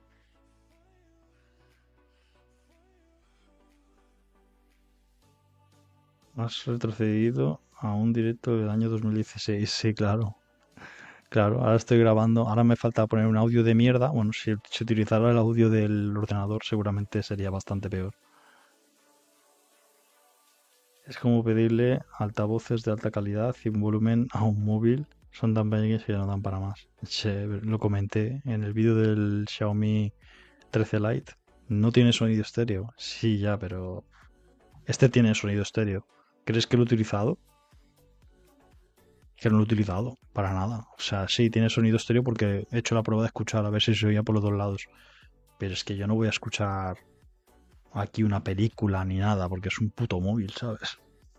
Has retrocedido a un directo del año dos mil dieciséis, sí, claro. Claro, ahora estoy grabando, ahora me falta poner un audio de mierda. Bueno, si, si utilizara el audio del ordenador seguramente sería bastante peor. Es como pedirle altavoces de alta calidad y un volumen a un móvil. Son tan pequeños que ya no dan para más. Se, lo comenté en el vídeo del Xiaomi trece Lite. No tiene sonido estéreo. Sí, ya, pero este tiene sonido estéreo. ¿Crees que lo he utilizado? Que no lo he utilizado, para nada. O sea, sí, tiene sonido estéreo porque he hecho la prueba de escuchar a ver si se oía por los dos lados. Pero es que yo no voy a escuchar aquí una película ni nada porque es un puto móvil, ¿sabes?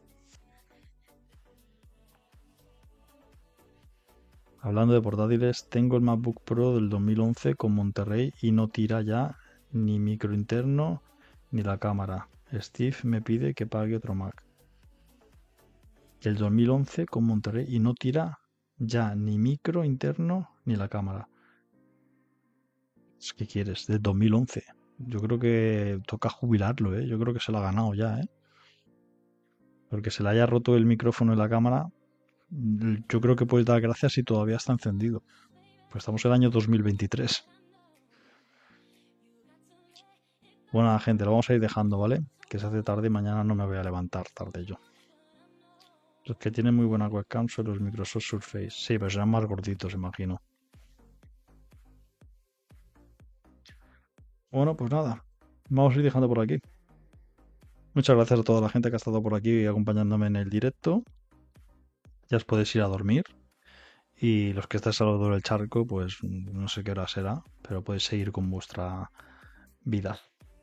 Hablando de portátiles, tengo el MacBook Pro del dos mil once con Monterrey y no tira ya ni micro interno ni la cámara. Steve me pide que pague otro Mac. El dos mil once con Monterrey y no tira ya ni micro interno ni la cámara. ¿Qué quieres? Del dos mil once. Yo creo que toca jubilarlo, ¿eh? Yo creo que se lo ha ganado ya, ¿eh? Porque se le haya roto el micrófono y la cámara, yo creo que puedes dar gracias si todavía está encendido. Pues estamos en el año dos mil veintitrés. Bueno, gente, lo vamos a ir dejando, ¿vale? Que se hace tarde y mañana no me voy a levantar tarde yo. Los que tienen muy buena webcam son los Microsoft Surface. Sí, pero serán más gorditos, imagino. Bueno, pues nada. Vamos a ir dejando por aquí. Muchas gracias a toda la gente que ha estado por aquí acompañándome en el directo. Ya os podéis ir a dormir. Y los que estáis al lado del charco, pues no sé qué hora será, pero podéis seguir con vuestra vida.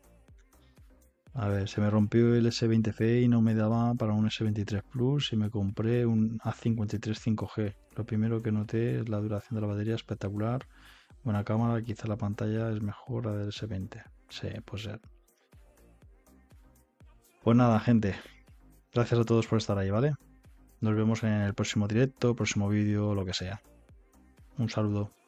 A ver, se me rompió el ese veinte F y no me daba para un ese veintitrés Plus y me compré un A cincuenta y tres cinco G. Lo primero que noté es la duración de la batería espectacular. Buena cámara, quizá la pantalla es mejor la del ese veinte. Sí, puede ser. Pues nada, gente. Gracias a todos por estar ahí, ¿vale? Nos vemos en el próximo directo, próximo vídeo, lo que sea. Un saludo.